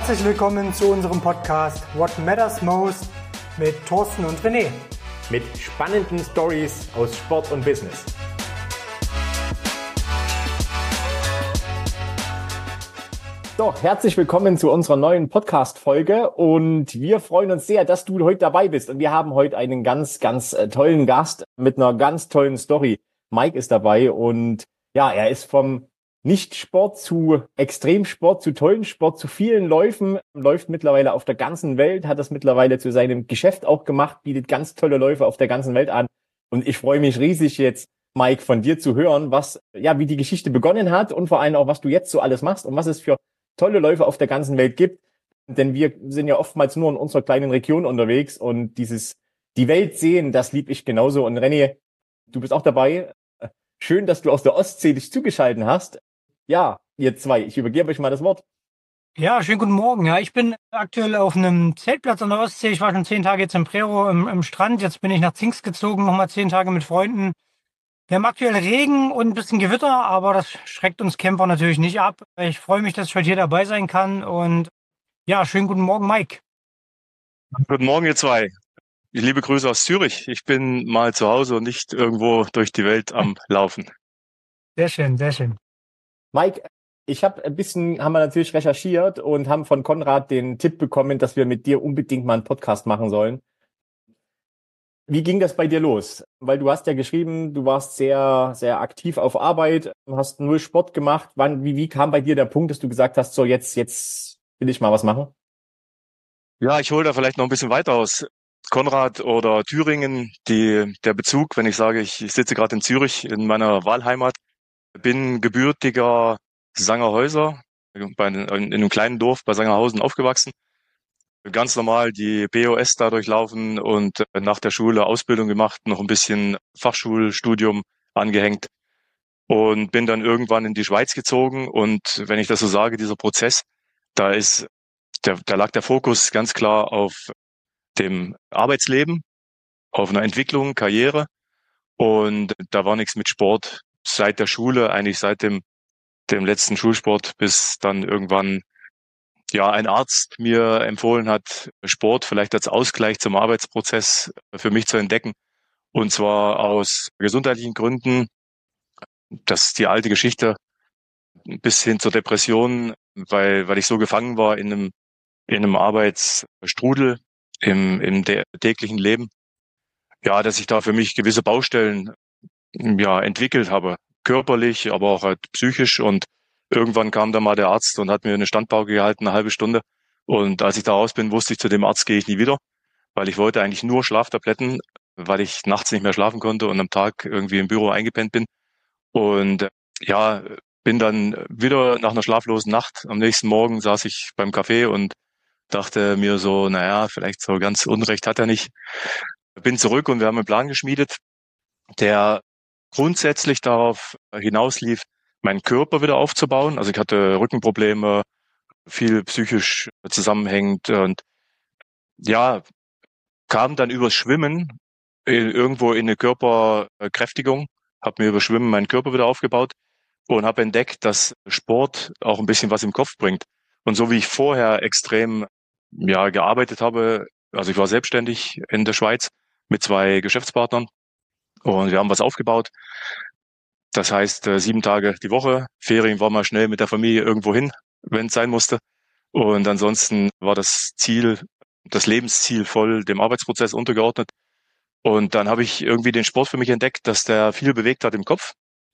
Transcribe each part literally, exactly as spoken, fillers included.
Herzlich willkommen zu unserem Podcast What Matters Most mit Thorsten und René. Mit spannenden Stories aus Sport und Business. So, herzlich willkommen zu unserer neuen Podcast-Folge und wir freuen uns sehr, dass du heute dabei bist. Und wir haben heute einen ganz, ganz äh, tollen Gast mit einer ganz tollen Story. Mike ist dabei und ja, er ist vom Nicht-Sport zu Extremsport, zu tollen Sport, zu vielen Läufen, läuft mittlerweile auf der ganzen Welt, hat das mittlerweile zu seinem Geschäft auch gemacht, bietet ganz tolle Läufe auf der ganzen Welt an. Und ich freue mich riesig jetzt, Mike, von dir zu hören, was, ja, wie die Geschichte begonnen hat und vor allem auch, was du jetzt so alles machst und was es für tolle Läufe auf der ganzen Welt gibt. Denn wir sind ja oftmals nur in unserer kleinen Region unterwegs und dieses, die Welt sehen, das lieb ich genauso. Und René, du bist auch dabei. Schön, dass du aus der Ostsee dich zugeschaltet hast. Ja, ihr zwei, ich übergebe euch mal das Wort. Ja, schönen guten Morgen. Ja, ich bin aktuell auf einem Zeltplatz an der Ostsee. Ich war schon zehn Tage jetzt im Prero im, im Strand. Jetzt bin ich nach Zingst gezogen, nochmal zehn Tage mit Freunden. Wir haben aktuell Regen und ein bisschen Gewitter, aber das schreckt uns Camper natürlich nicht ab. Ich freue mich, dass ich heute hier dabei sein kann. Und ja, schönen guten Morgen, Mike. Guten Morgen, ihr zwei. Liebe Grüße aus Zürich. Ich bin mal zu Hause und nicht irgendwo durch die Welt am Laufen. Sehr schön, sehr schön. Mike, ich habe ein bisschen, haben wir natürlich recherchiert und haben von Konrad den Tipp bekommen, dass wir mit dir unbedingt mal einen Podcast machen sollen. Wie ging das bei dir los? Weil du hast ja geschrieben, du warst sehr, sehr aktiv auf Arbeit, hast null Sport gemacht. Wann, wie, wie kam bei dir der Punkt, dass du gesagt hast, so jetzt, jetzt will ich mal was machen? Ja, ich hole da vielleicht noch ein bisschen weiter aus. Konrad oder Thüringen, die, der Bezug, wenn ich sage, ich, ich sitze gerade in Zürich, in meiner Wahlheimat, bin gebürtiger Sangerhäuser, bei, in einem kleinen Dorf bei Sangerhausen aufgewachsen. Ganz normal die B O S da durchlaufen und nach der Schule Ausbildung gemacht, noch ein bisschen Fachschulstudium angehängt und bin dann irgendwann in die Schweiz gezogen. Und wenn ich das so sage, dieser Prozess, da ist, der, da lag der Fokus ganz klar auf dem Arbeitsleben, auf einer Entwicklung, Karriere. Und da war nichts mit Sport seit der Schule, eigentlich seit dem, dem letzten Schulsport, bis dann irgendwann ja ein Arzt mir empfohlen hat, Sport vielleicht als Ausgleich zum Arbeitsprozess für mich zu entdecken. Und zwar aus gesundheitlichen Gründen. Das ist die alte Geschichte bis hin zur Depression, weil, weil ich so gefangen war in einem, in einem Arbeitsstrudel im, im täglichen Leben. Ja, dass ich da für mich gewisse Baustellen ja entwickelt habe, körperlich, aber auch halt psychisch. Und irgendwann kam dann mal der Arzt und hat mir eine Standpauke gehalten, eine halbe Stunde. Und als ich da raus bin, wusste ich, zu dem Arzt gehe ich nie wieder, weil ich wollte eigentlich nur Schlaftabletten, weil ich nachts nicht mehr schlafen konnte und am Tag irgendwie im Büro eingepennt bin. Und ja, bin dann wieder nach einer schlaflosen Nacht. Am nächsten Morgen saß ich beim Café und dachte mir so, naja, vielleicht so ganz Unrecht hat er nicht. Bin zurück und wir haben einen Plan geschmiedet, der grundsätzlich darauf hinauslief, meinen Körper wieder aufzubauen. Also ich hatte Rückenprobleme, viel psychisch zusammenhängend und ja, kam dann übers Schwimmen in, irgendwo in eine Körperkräftigung, habe mir über Schwimmen meinen Körper wieder aufgebaut und habe entdeckt, dass Sport auch ein bisschen was im Kopf bringt. Und so wie ich vorher extrem ja gearbeitet habe, also ich war selbstständig in der Schweiz mit zwei Geschäftspartnern und wir haben was aufgebaut. Das heißt, äh, sieben Tage die Woche, Ferien war mal schnell mit der Familie irgendwo hin, wenn es sein musste. Und ansonsten war das Ziel, das Lebensziel voll dem Arbeitsprozess untergeordnet. Und dann habe ich irgendwie den Sport für mich entdeckt, dass der viel bewegt hat im Kopf.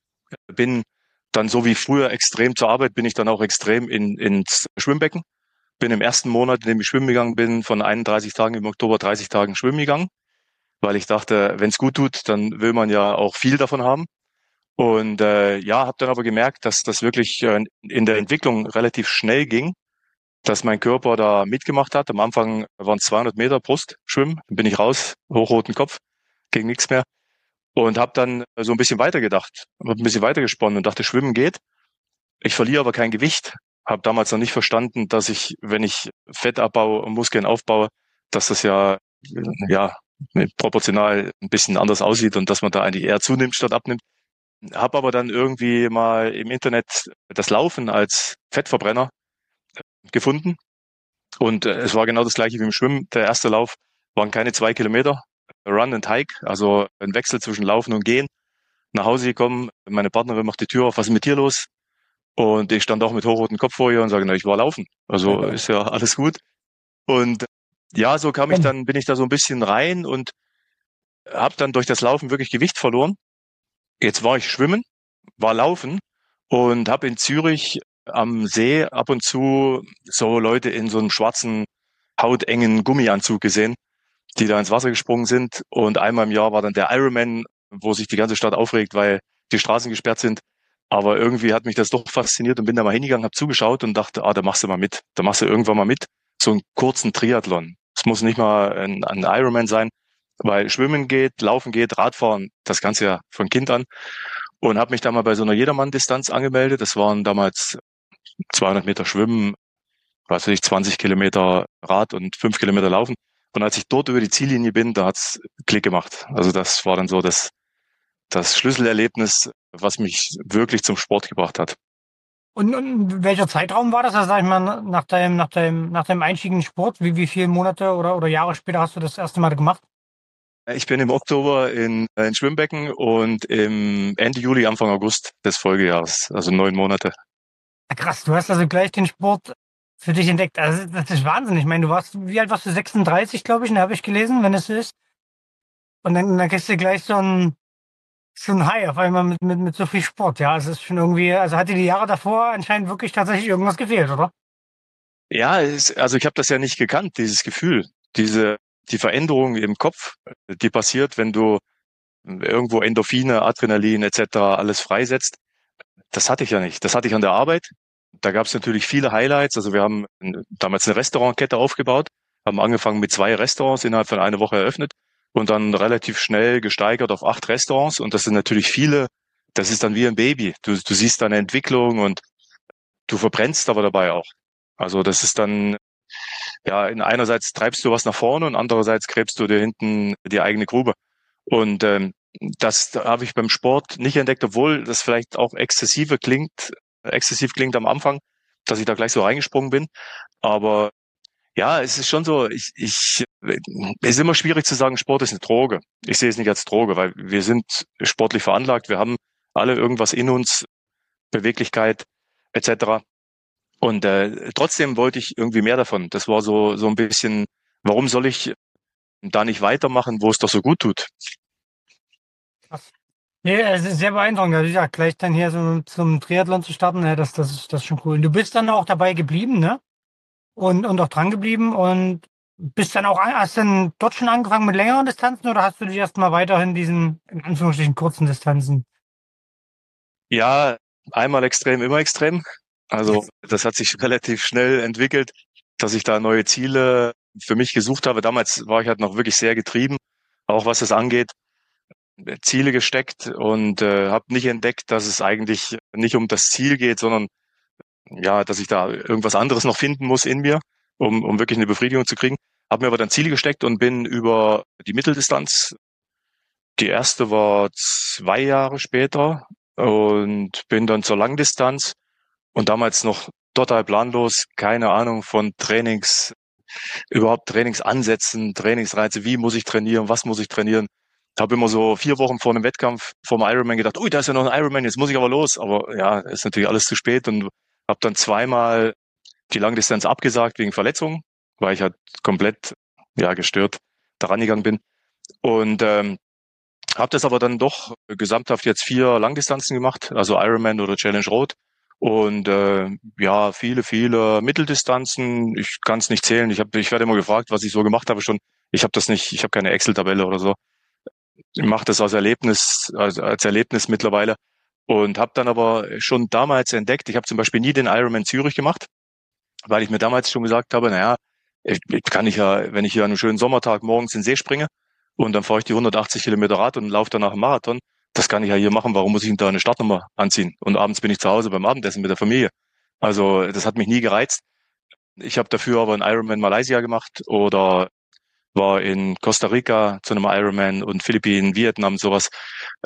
Bin dann so wie früher extrem zur Arbeit, bin ich dann auch extrem in, ins Schwimmbecken. Bin im ersten Monat, in dem ich schwimmen gegangen bin, von einunddreißig Tagen im Oktober dreißig Tagen schwimmen gegangen, weil ich dachte, wenn es gut tut, dann will man ja auch viel davon haben. Und äh, ja, habe dann aber gemerkt, dass das wirklich äh, in der Entwicklung relativ schnell ging, dass mein Körper da mitgemacht hat. Am Anfang waren es zweihundert Meter Brust schwimmen, dann bin ich raus, hochroten Kopf, ging nichts mehr und habe dann so ein bisschen weitergedacht, habe ein bisschen weitergesponnen und dachte, Schwimmen geht. Ich verliere aber kein Gewicht. Habe damals noch nicht verstanden, dass ich, wenn ich Fett abbaue und Muskeln aufbaue, dass das ja ja proportional ein bisschen anders aussieht und dass man da eigentlich eher zunimmt statt abnimmt. Habe aber dann irgendwie mal im Internet das Laufen als Fettverbrenner gefunden Und äh, es war genau das gleiche wie im Schwimmen. Der erste Lauf waren keine zwei Kilometer, Run and Hike, also ein Wechsel zwischen Laufen und Gehen. Nach Hause gekommen, meine Partnerin macht die Tür auf, was ist mit dir los? Und ich stand auch mit hochrotem Kopf vor ihr und sage, na, ich war laufen. Also ist ja alles gut. Und ja, so kam ich dann, bin ich da so ein bisschen rein und habe dann durch das Laufen wirklich Gewicht verloren. Jetzt war ich schwimmen, war laufen und habe in Zürich am See ab und zu so Leute in so einem schwarzen, hautengen Gummianzug gesehen, die da ins Wasser gesprungen sind. Und einmal im Jahr war dann der Ironman, wo sich die ganze Stadt aufregt, weil die Straßen gesperrt sind. Aber irgendwie hat mich das doch fasziniert und bin da mal hingegangen, habe zugeschaut und dachte, ah, da machst du mal mit. Da machst du irgendwann mal mit. So einen kurzen Triathlon. Es muss nicht mal ein, ein Ironman sein, weil Schwimmen geht, Laufen geht, Radfahren, das Ganze ja von Kind an. Und habe mich da mal bei so einer Jedermann-Distanz angemeldet. Das waren damals zweihundert Meter Schwimmen, was weiß ich, zwanzig Kilometer Rad und fünf Kilometer Laufen. Und als ich dort über die Ziellinie bin, da hat's Klick gemacht. Also das war dann so das, das Schlüsselerlebnis, was mich wirklich zum Sport gebracht hat. Und, und welcher Zeitraum war das? Also sag ich mal, nach deinem, nach deinem, nach deinem Einstieg in den Sport, wie, wie viele Monate oder, oder Jahre später hast du das erste Mal gemacht? Ich bin im Oktober in, in Schwimmbecken und im Ende Juli, Anfang August des Folgejahres, also neun Monate. Krass, du hast also gleich den Sport für dich entdeckt. Also das ist Wahnsinn. Ich meine, du warst, wie alt warst du? sechsunddreißig, glaube ich, ne, habe ich gelesen, wenn es so ist. Und dann, dann kriegst du gleich so ein, so ein High auf einmal mit, mit, mit so viel Sport. Ja, es ist schon irgendwie, also hat dir die Jahre davor anscheinend wirklich tatsächlich irgendwas gefehlt, oder? Ja, es, also ich habe das ja nicht gekannt, dieses Gefühl, diese die Veränderung im Kopf, die passiert, wenn du irgendwo Endorphine, Adrenalin et cetera alles freisetzt. Das hatte ich ja nicht. Das hatte ich an der Arbeit. Da gab es natürlich viele Highlights. Also wir haben damals eine Restaurantkette aufgebaut, haben angefangen mit zwei Restaurants innerhalb von einer Woche eröffnet und dann relativ schnell gesteigert auf acht Restaurants. Und das sind natürlich viele. Das ist dann wie ein Baby. Du, du siehst deine Entwicklung und du verbrennst aber dabei auch. Also das ist dann, ja, in einerseits treibst du was nach vorne und andererseits gräbst du dir hinten die eigene Grube. Und ähm, das habe ich beim Sport nicht entdeckt, obwohl das vielleicht auch exzessive klingt, exzessiv klingt am Anfang, dass ich da gleich so reingesprungen bin. Aber ja, es ist schon so, ich, ich, es ist immer schwierig zu sagen, Sport ist eine Droge. Ich sehe es nicht als Droge, weil wir sind sportlich veranlagt, wir haben alle irgendwas in uns, Beweglichkeit et cetera. Und äh, trotzdem wollte ich irgendwie mehr davon. Das war so so ein bisschen, warum soll ich da nicht weitermachen, wo es doch so gut tut? Krass. Nee, es ist sehr beeindruckend. Also ja, gleich dann hier so zum Triathlon zu starten, ja, das, das ist, das ist schon cool. Und du bist dann auch dabei geblieben, ne? Und, und auch dran geblieben und bist dann auch, hast dann dort schon angefangen mit längeren Distanzen oder hast du dich erstmal weiterhin diesen, in Anführungsstrichen, kurzen Distanzen? Ja, einmal extrem, immer extrem. Also das hat sich relativ schnell entwickelt, dass ich da neue Ziele für mich gesucht habe. Damals war ich halt noch wirklich sehr getrieben, auch was es angeht, Ziele gesteckt und äh, habe nicht entdeckt, dass es eigentlich nicht um das Ziel geht, sondern ja, dass ich da irgendwas anderes noch finden muss in mir, um, um wirklich eine Befriedigung zu kriegen. Habe mir aber dann Ziele gesteckt und bin über die Mitteldistanz. Die erste war zwei Jahre später und bin dann zur Langdistanz und damals noch total planlos, keine Ahnung von Trainings, überhaupt Trainingsansätzen, Trainingsreize, wie muss ich trainieren, was muss ich trainieren. Habe immer so vier Wochen vor einem Wettkampf, vor dem Ironman gedacht, ui, da ist ja noch ein Ironman, jetzt muss ich aber los. Aber ja, ist natürlich alles zu spät und habe dann zweimal die Langdistanz abgesagt wegen Verletzungen, weil ich halt komplett ja gestört daran gegangen bin. Und ähm, habe das aber dann doch gesamthaft jetzt vier Langdistanzen gemacht, also Ironman oder Challenge Road. Und äh, ja, viele, viele Mitteldistanzen. Ich kann es nicht zählen. Ich habe, ich werde immer gefragt, was ich so gemacht habe schon. Ich habe das nicht, ich habe keine Excel-Tabelle oder so. Ich mache das als Erlebnis, als, als Erlebnis mittlerweile. Und habe dann aber schon damals entdeckt, ich habe zum Beispiel nie den Ironman Zürich gemacht, weil ich mir damals schon gesagt habe, naja, ich, ich kann ich ja, wenn ich hier an einem schönen Sommertag morgens in den See springe und dann fahre ich die hundertachtzig Kilometer Rad und laufe danach einen Marathon, das kann ich ja hier machen, warum muss ich denn da eine Startnummer anziehen? Und abends bin ich zu Hause beim Abendessen mit der Familie. Also das hat mich nie gereizt. Ich habe dafür aber einen Ironman Malaysia gemacht oder war in Costa Rica zu einem Ironman und Philippinen, Vietnam, sowas,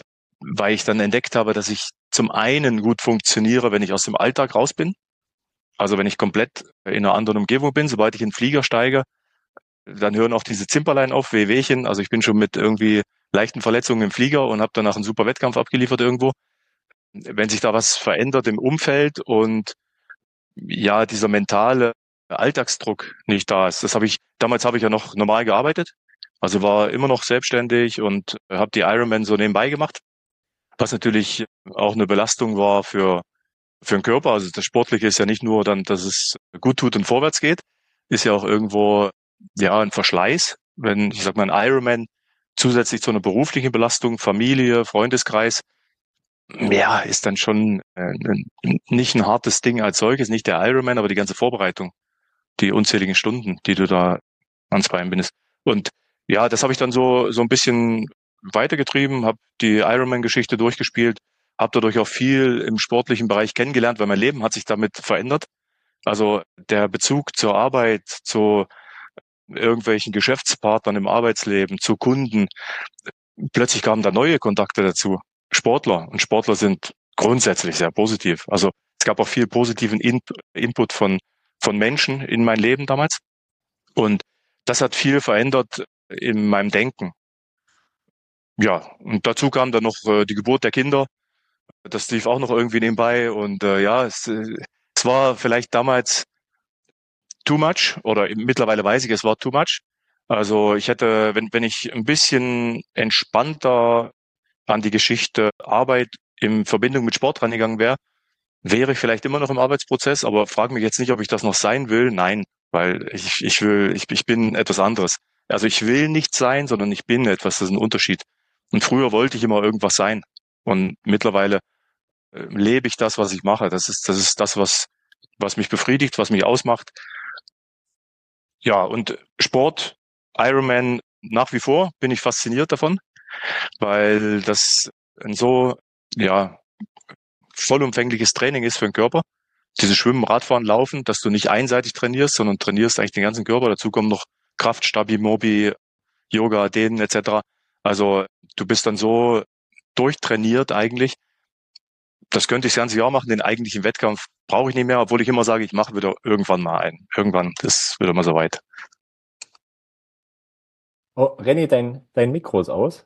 weil ich dann entdeckt habe, dass ich zum einen gut funktioniere, wenn ich aus dem Alltag raus bin. Also wenn ich komplett in einer anderen Umgebung bin, sobald ich in den Flieger steige, dann hören auch diese Zimperlein auf, Wehwehchen. Also ich bin schon mit irgendwie leichten Verletzungen im Flieger und habe danach einen super Wettkampf abgeliefert irgendwo. Wenn sich da was verändert im Umfeld und ja, dieser mentale Alltagsdruck nicht da ist. Das habe ich, damals habe ich ja noch normal gearbeitet, also war immer noch selbstständig und habe die Ironman so nebenbei gemacht, was natürlich auch eine Belastung war für für den Körper. Also das Sportliche ist ja nicht nur dann, dass es gut tut und vorwärts geht, ist ja auch irgendwo ja ein Verschleiß. Wenn, ich sag mal, ein Ironman zusätzlich zu einer beruflichen Belastung, Familie, Freundeskreis, ja, ist dann schon äh, nicht ein hartes Ding als solches, nicht der Ironman, aber die ganze Vorbereitung, die unzähligen Stunden, die du da ans Bein bindest. Und ja, das habe ich dann so so ein bisschen weitergetrieben, habe die Ironman-Geschichte durchgespielt, habe dadurch auch viel im sportlichen Bereich kennengelernt, weil mein Leben hat sich damit verändert. Also der Bezug zur Arbeit, zu irgendwelchen Geschäftspartnern im Arbeitsleben, zu Kunden, plötzlich kamen da neue Kontakte dazu. Sportler und Sportler sind grundsätzlich sehr positiv. Also es gab auch viel positiven In- Input von von Menschen in mein Leben damals und das hat viel verändert in meinem Denken. Ja, und dazu kam dann noch äh, die Geburt der Kinder. Das lief auch noch irgendwie nebenbei und äh, ja, es, äh, es war vielleicht damals too much oder mittlerweile weiß ich, es war too much. Also ich hätte, wenn wenn ich ein bisschen entspannter an die Geschichte Arbeit in Verbindung mit Sport rangegangen wäre, wäre ich vielleicht immer noch im Arbeitsprozess, aber frage mich jetzt nicht, ob ich das noch sein will. Nein, weil ich, ich will, ich, ich bin etwas anderes. Also ich will nicht sein, sondern ich bin etwas, das ist ein Unterschied. Und früher wollte ich immer irgendwas sein. Und mittlerweile äh, lebe ich das, was ich mache. Das ist, das ist das, was, was mich befriedigt, was mich ausmacht. Ja, und Sport, Ironman, nach wie vor bin ich fasziniert davon, weil das ein so, ja, vollumfängliches Training ist für den Körper. Dieses Schwimmen, Radfahren, Laufen, dass du nicht einseitig trainierst, sondern trainierst eigentlich den ganzen Körper. Dazu kommen noch Kraft, Stabi, Mobi, Yoga, Dehnen et cetera. Also du bist dann so durchtrainiert eigentlich. Das könnte ich das ganze Jahr machen. Den eigentlichen Wettkampf brauche ich nicht mehr, obwohl ich immer sage, ich mache wieder irgendwann mal einen. Irgendwann ist wieder mal soweit. Oh, René, dein, dein Mikro ist aus.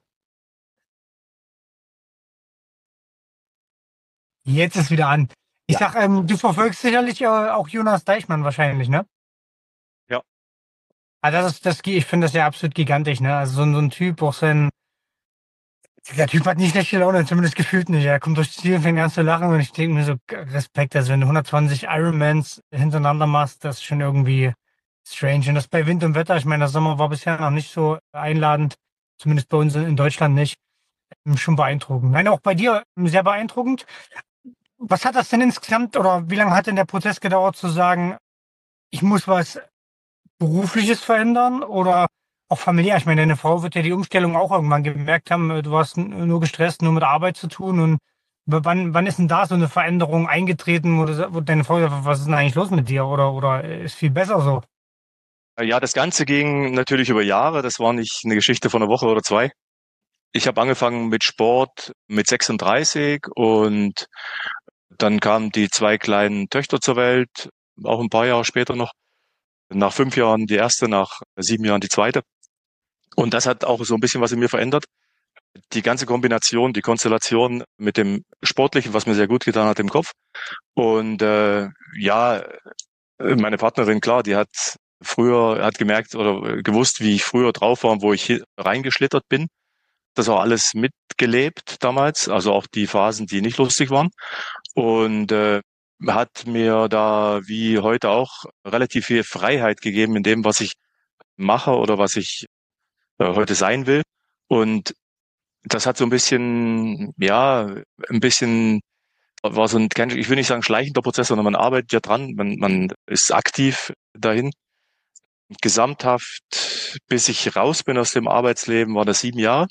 Jetzt ist wieder an. Ich Ja. sag, ähm, du verfolgst sicherlich äh, auch Jonas Deichmann wahrscheinlich, ne? Ja. Ah, das ist, das, ich finde das ja absolut gigantisch, ne? Also so, ein- so ein Typ, auch sein, der Typ hat nicht schlechte Laune, zumindest gefühlt nicht. Er kommt durchs Ziel, fängt an zu lachen und ich denke mir so, Respekt, also wenn du hundertzwanzig Ironmans hintereinander machst, das ist schon irgendwie strange. Und das bei Wind und Wetter, ich meine, der Sommer war bisher noch nicht so einladend, zumindest bei uns in in Deutschland nicht. Ähm, Schon beeindruckend. Nein, auch bei dir ähm, sehr beeindruckend. Was hat das denn insgesamt oder wie lange hat denn der Prozess gedauert zu sagen, ich muss was Berufliches verändern oder auch familiär? Ich meine, deine Frau wird ja die Umstellung auch irgendwann gemerkt haben, äh, du hast n- nur gestresst, nur mit Arbeit zu tun und w- wann, wann ist denn da so eine Veränderung eingetreten, wo, du, sa- wo deine Frau sagt, was ist denn eigentlich los mit dir oder, oder äh, ist viel besser so? Ja, das Ganze ging natürlich über Jahre. Das war nicht eine Geschichte von einer Woche oder zwei. Ich habe angefangen mit Sport mit sechsunddreißig und dann kamen die zwei kleinen Töchter zur Welt, auch ein paar Jahre später noch. Nach fünf Jahren die erste, nach sieben Jahren die zweite. Und das hat auch so ein bisschen was in mir verändert. Die ganze Kombination, die Konstellation mit dem Sportlichen, was mir sehr gut getan hat im Kopf. Und äh, ja, meine Partnerin, klar, die hat früher, hat gemerkt oder gewusst, wie ich früher drauf war und wo ich hi- reingeschlittert bin. Das auch alles mitgelebt damals, also auch die Phasen, die nicht lustig waren. Und äh, hat mir da wie heute auch relativ viel Freiheit gegeben in dem, was ich mache oder was ich äh, heute sein will. Und das hat so ein bisschen, ja, ein bisschen, war so ein, kein- ich will nicht sagen schleichender Prozess, sondern man arbeitet ja dran, man, man ist aktiv dahin. Gesamthaft, bis ich raus bin aus dem Arbeitsleben, waren das sieben Jahre.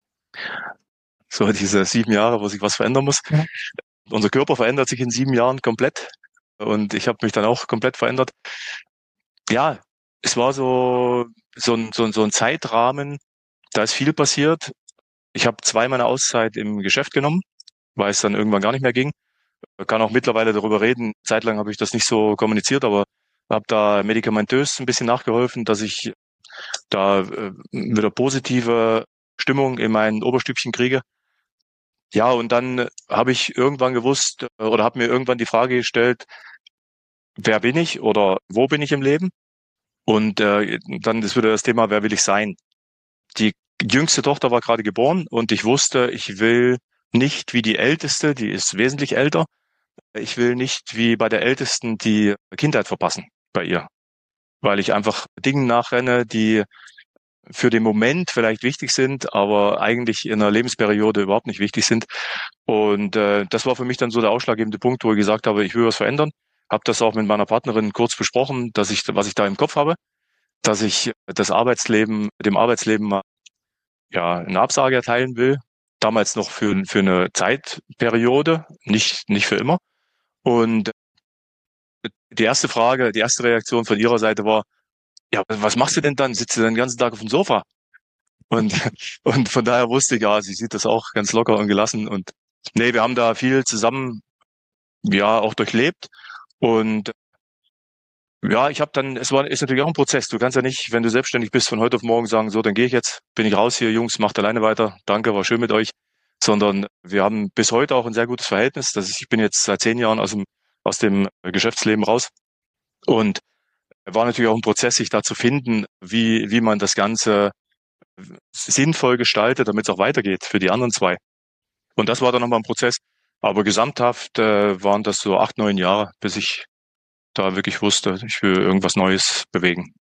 So diese sieben Jahre, wo sich was verändern muss. Ja. Unser Körper verändert sich in sieben Jahren komplett. Und ich habe mich dann auch komplett verändert. Ja, es war so, so ein, so ein, so ein Zeitrahmen, da ist viel passiert. Ich habe zwei meiner Auszeit im Geschäft genommen, weil es dann irgendwann gar nicht mehr ging. kann auch mittlerweile darüber reden. Zeitlang habe ich das nicht so kommuniziert, aber habe da medikamentös ein bisschen nachgeholfen, dass ich da äh, wieder positive Stimmung in mein Oberstübchen kriege. Ja, und dann habe ich irgendwann gewusst äh, oder habe mir irgendwann die Frage gestellt, wer bin ich oder wo bin ich im Leben? Und äh, dann ist wieder das Thema, wer will ich sein? Die jüngste Tochter war gerade geboren und ich wusste, ich will nicht wie die älteste, die ist wesentlich älter. Ich will nicht wie bei der ältesten die Kindheit verpassen bei ihr, weil ich einfach Dingen nachrenne, die für den Moment vielleicht wichtig sind, aber eigentlich in einer Lebensperiode überhaupt nicht wichtig sind. Und äh, das war für mich dann so der ausschlaggebende Punkt, wo ich gesagt habe, ich will was verändern. Habe das auch mit meiner Partnerin kurz besprochen, dass ich, was ich da im Kopf habe, dass ich das Arbeitsleben, dem Arbeitsleben mal ja eine Absage erteilen will. Damals noch für für eine Zeitperiode, nicht nicht für immer. Und die erste Frage, die erste Reaktion von ihrer Seite war, ja, was machst du denn dann? Sitzt du den ganzen Tag auf dem Sofa? Und, und von daher wusste ich, ja, sie sieht das auch ganz locker und gelassen. Und nee, wir haben da viel zusammen, ja, auch durchlebt. Und ja, ich habe dann, es war, ist natürlich auch ein Prozess. Du kannst ja nicht, wenn du selbstständig bist, von heute auf morgen sagen, so, dann gehe ich jetzt, bin ich raus hier, Jungs, macht alleine weiter. Danke, war schön mit euch. Sondern wir haben bis heute auch ein sehr gutes Verhältnis. Das ist, ich bin jetzt seit zehn Jahren aus dem, aus dem Geschäftsleben raus. Und war natürlich auch ein Prozess, sich da zu finden, wie, wie man das Ganze sinnvoll gestaltet, damit es auch weitergeht für die anderen zwei. Und das war dann nochmal ein Prozess. Aber gesamthaft äh, waren das so acht, neun Jahre, bis ich da wirklich wusste, ich will irgendwas Neues bewegen.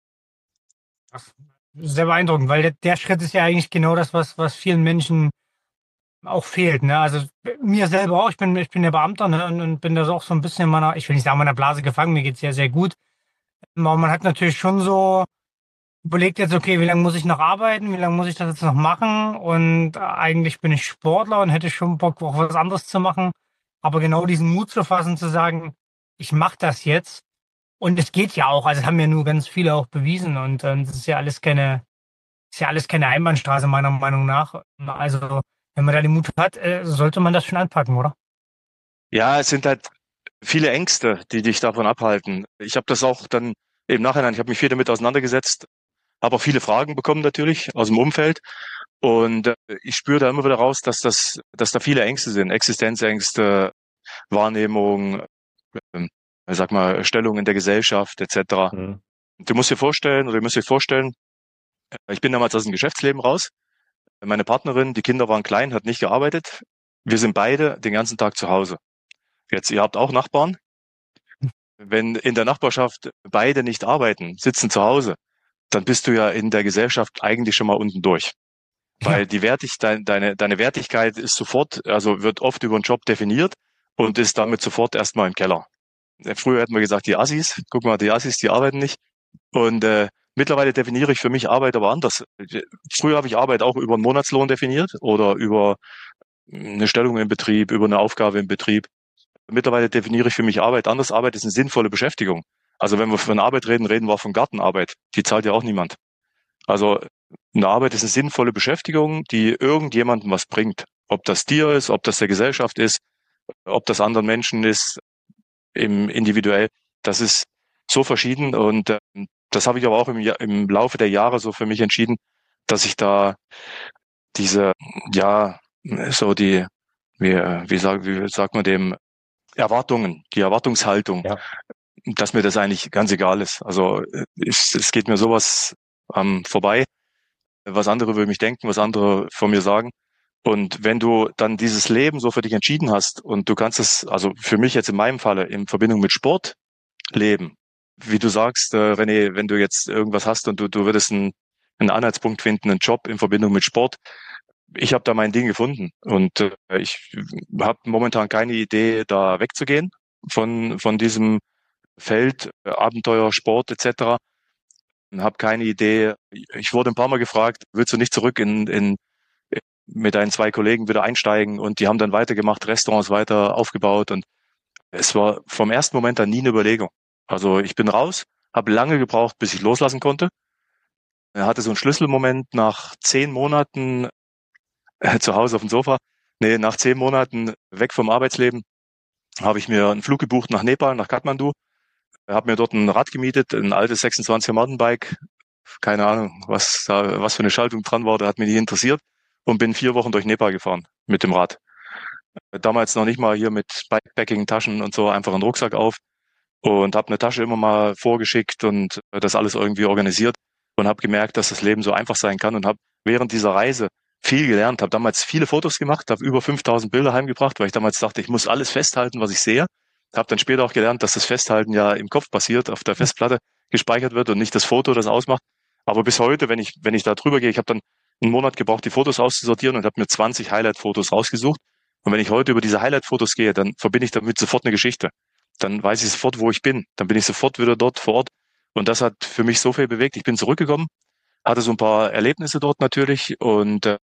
Das ist sehr beeindruckend, weil der, der Schritt ist ja eigentlich genau das, was, was vielen Menschen auch fehlt. Ne? Also mir selber auch, ich bin, ich bin ja Beamter, ne? und, und bin da so auch so ein bisschen in meiner, ich will nicht sagen, in meiner Blase gefangen, mir geht's sehr, sehr gut. Aber man hat natürlich schon so überlegt jetzt, okay, wie lange muss ich noch arbeiten, wie lange muss ich das jetzt noch machen? Und äh, eigentlich bin ich Sportler und hätte schon Bock, auch was anderes zu machen. Aber genau diesen Mut zu fassen, zu sagen, ich mache das jetzt. Und es geht ja auch, also das haben ja nur ganz viele auch bewiesen. Und ähm, das ist ja alles keine, ist ja alles keine Einbahnstraße, meiner Meinung nach. Also, wenn man da den Mut hat, äh, sollte man das schon anpacken, oder? Ja, es sind halt viele Ängste, die dich davon abhalten. Ich habe das auch dann im Nachhinein, ich habe mich viel damit auseinandergesetzt, habe auch viele Fragen bekommen natürlich aus dem Umfeld. Und äh, ich spüre da immer wieder raus, dass das, dass da viele Ängste sind, Existenzängste, Wahrnehmung, ähm, ich sag mal, Stellung in der Gesellschaft et cetera. Mhm. Du musst dir vorstellen, oder ihr müsst euch vorstellen, ich bin damals aus dem Geschäftsleben raus. Meine Partnerin, die Kinder waren klein, hat nicht gearbeitet. Wir sind beide den ganzen Tag zu Hause. Jetzt, ihr habt auch Nachbarn. Wenn in der Nachbarschaft beide nicht arbeiten, sitzen zu Hause, dann bist du ja in der Gesellschaft eigentlich schon mal unten durch. Weil Ja. die Wertig, deine, deine, deine Wertigkeit ist sofort, also wird oft über den Job definiert und ist damit sofort erstmal im Keller. Früher hätten wir gesagt, die Assis, guck mal, die Assis, die arbeiten nicht. Und äh, mittlerweile definiere ich für mich Arbeit aber anders. Früher habe ich Arbeit auch über einen Monatslohn definiert oder über eine Stellung im Betrieb, über eine Aufgabe im Betrieb. Mittlerweile definiere ich für mich Arbeit anders. Arbeit ist eine sinnvolle Beschäftigung. Also wenn wir von Arbeit reden, reden wir auch von Gartenarbeit. Die zahlt ja auch niemand. Also eine Arbeit ist eine sinnvolle Beschäftigung, die irgendjemandem was bringt. Ob das dir ist, ob das der Gesellschaft ist, ob das anderen Menschen ist, im individuell. Das ist so verschieden und äh, das habe ich aber auch im, im Laufe der Jahre so für mich entschieden, dass ich da diese, ja, so die, wie, wie, sag, wie sagt man dem, Erwartungen, die Erwartungshaltung, Ja. dass mir das eigentlich ganz egal ist. Also es, es geht mir sowas ähm, vorbei, was andere über mich denken, was andere von mir sagen. Und wenn du dann dieses Leben so für dich entschieden hast und du kannst es, also für mich jetzt in meinem Falle in Verbindung mit Sport leben, wie du sagst, äh, René, wenn du jetzt irgendwas hast und du, du würdest einen, einen Anhaltspunkt finden, einen Job in Verbindung mit Sport, ich habe da mein Ding gefunden und äh, ich habe momentan keine Idee, da wegzugehen von von diesem Feld, äh, Abenteuer, Sport et cetera. Habe keine Idee. Ich wurde ein paar Mal gefragt, willst du nicht zurück in, in mit deinen zwei Kollegen wieder einsteigen? Und die haben dann weitergemacht, Restaurants weiter aufgebaut und es war vom ersten Moment an nie eine Überlegung. Also ich bin raus, habe lange gebraucht, bis ich loslassen konnte. Er hatte so einen Schlüsselmoment nach zehn Monaten äh, zu Hause auf dem Sofa. Nee, nach zehn Monaten weg vom Arbeitsleben habe ich mir einen Flug gebucht nach Nepal, nach Kathmandu, habe mir dort ein Rad gemietet, ein altes sechsundzwanziger Mountainbike, keine Ahnung, was da, was für eine Schaltung dran war, da hat mich nicht interessiert und bin vier Wochen durch Nepal gefahren mit dem Rad. Damals noch nicht mal hier mit Bikepacking, Taschen und so, einfach einen Rucksack auf und habe eine Tasche immer mal vorgeschickt und das alles irgendwie organisiert und habe gemerkt, dass das Leben so einfach sein kann und habe während dieser Reise viel gelernt, habe damals viele Fotos gemacht, habe über fünftausend Bilder heimgebracht, weil ich damals dachte, ich muss alles festhalten, was ich sehe. Habe dann später auch gelernt, dass das Festhalten ja im Kopf passiert, auf der Festplatte gespeichert wird und nicht das Foto das ausmacht. Aber bis heute, wenn ich wenn ich da drüber gehe, ich habe dann einen Monat gebraucht, die Fotos auszusortieren und habe mir zwanzig Highlight-Fotos rausgesucht. Und wenn ich heute über diese Highlight-Fotos gehe, dann verbinde ich damit sofort eine Geschichte. Dann weiß ich sofort, wo ich bin. Dann bin ich sofort wieder dort vor Ort. Und das hat für mich so viel bewegt. Ich bin zurückgekommen, hatte so ein paar Erlebnisse dort natürlich und äh,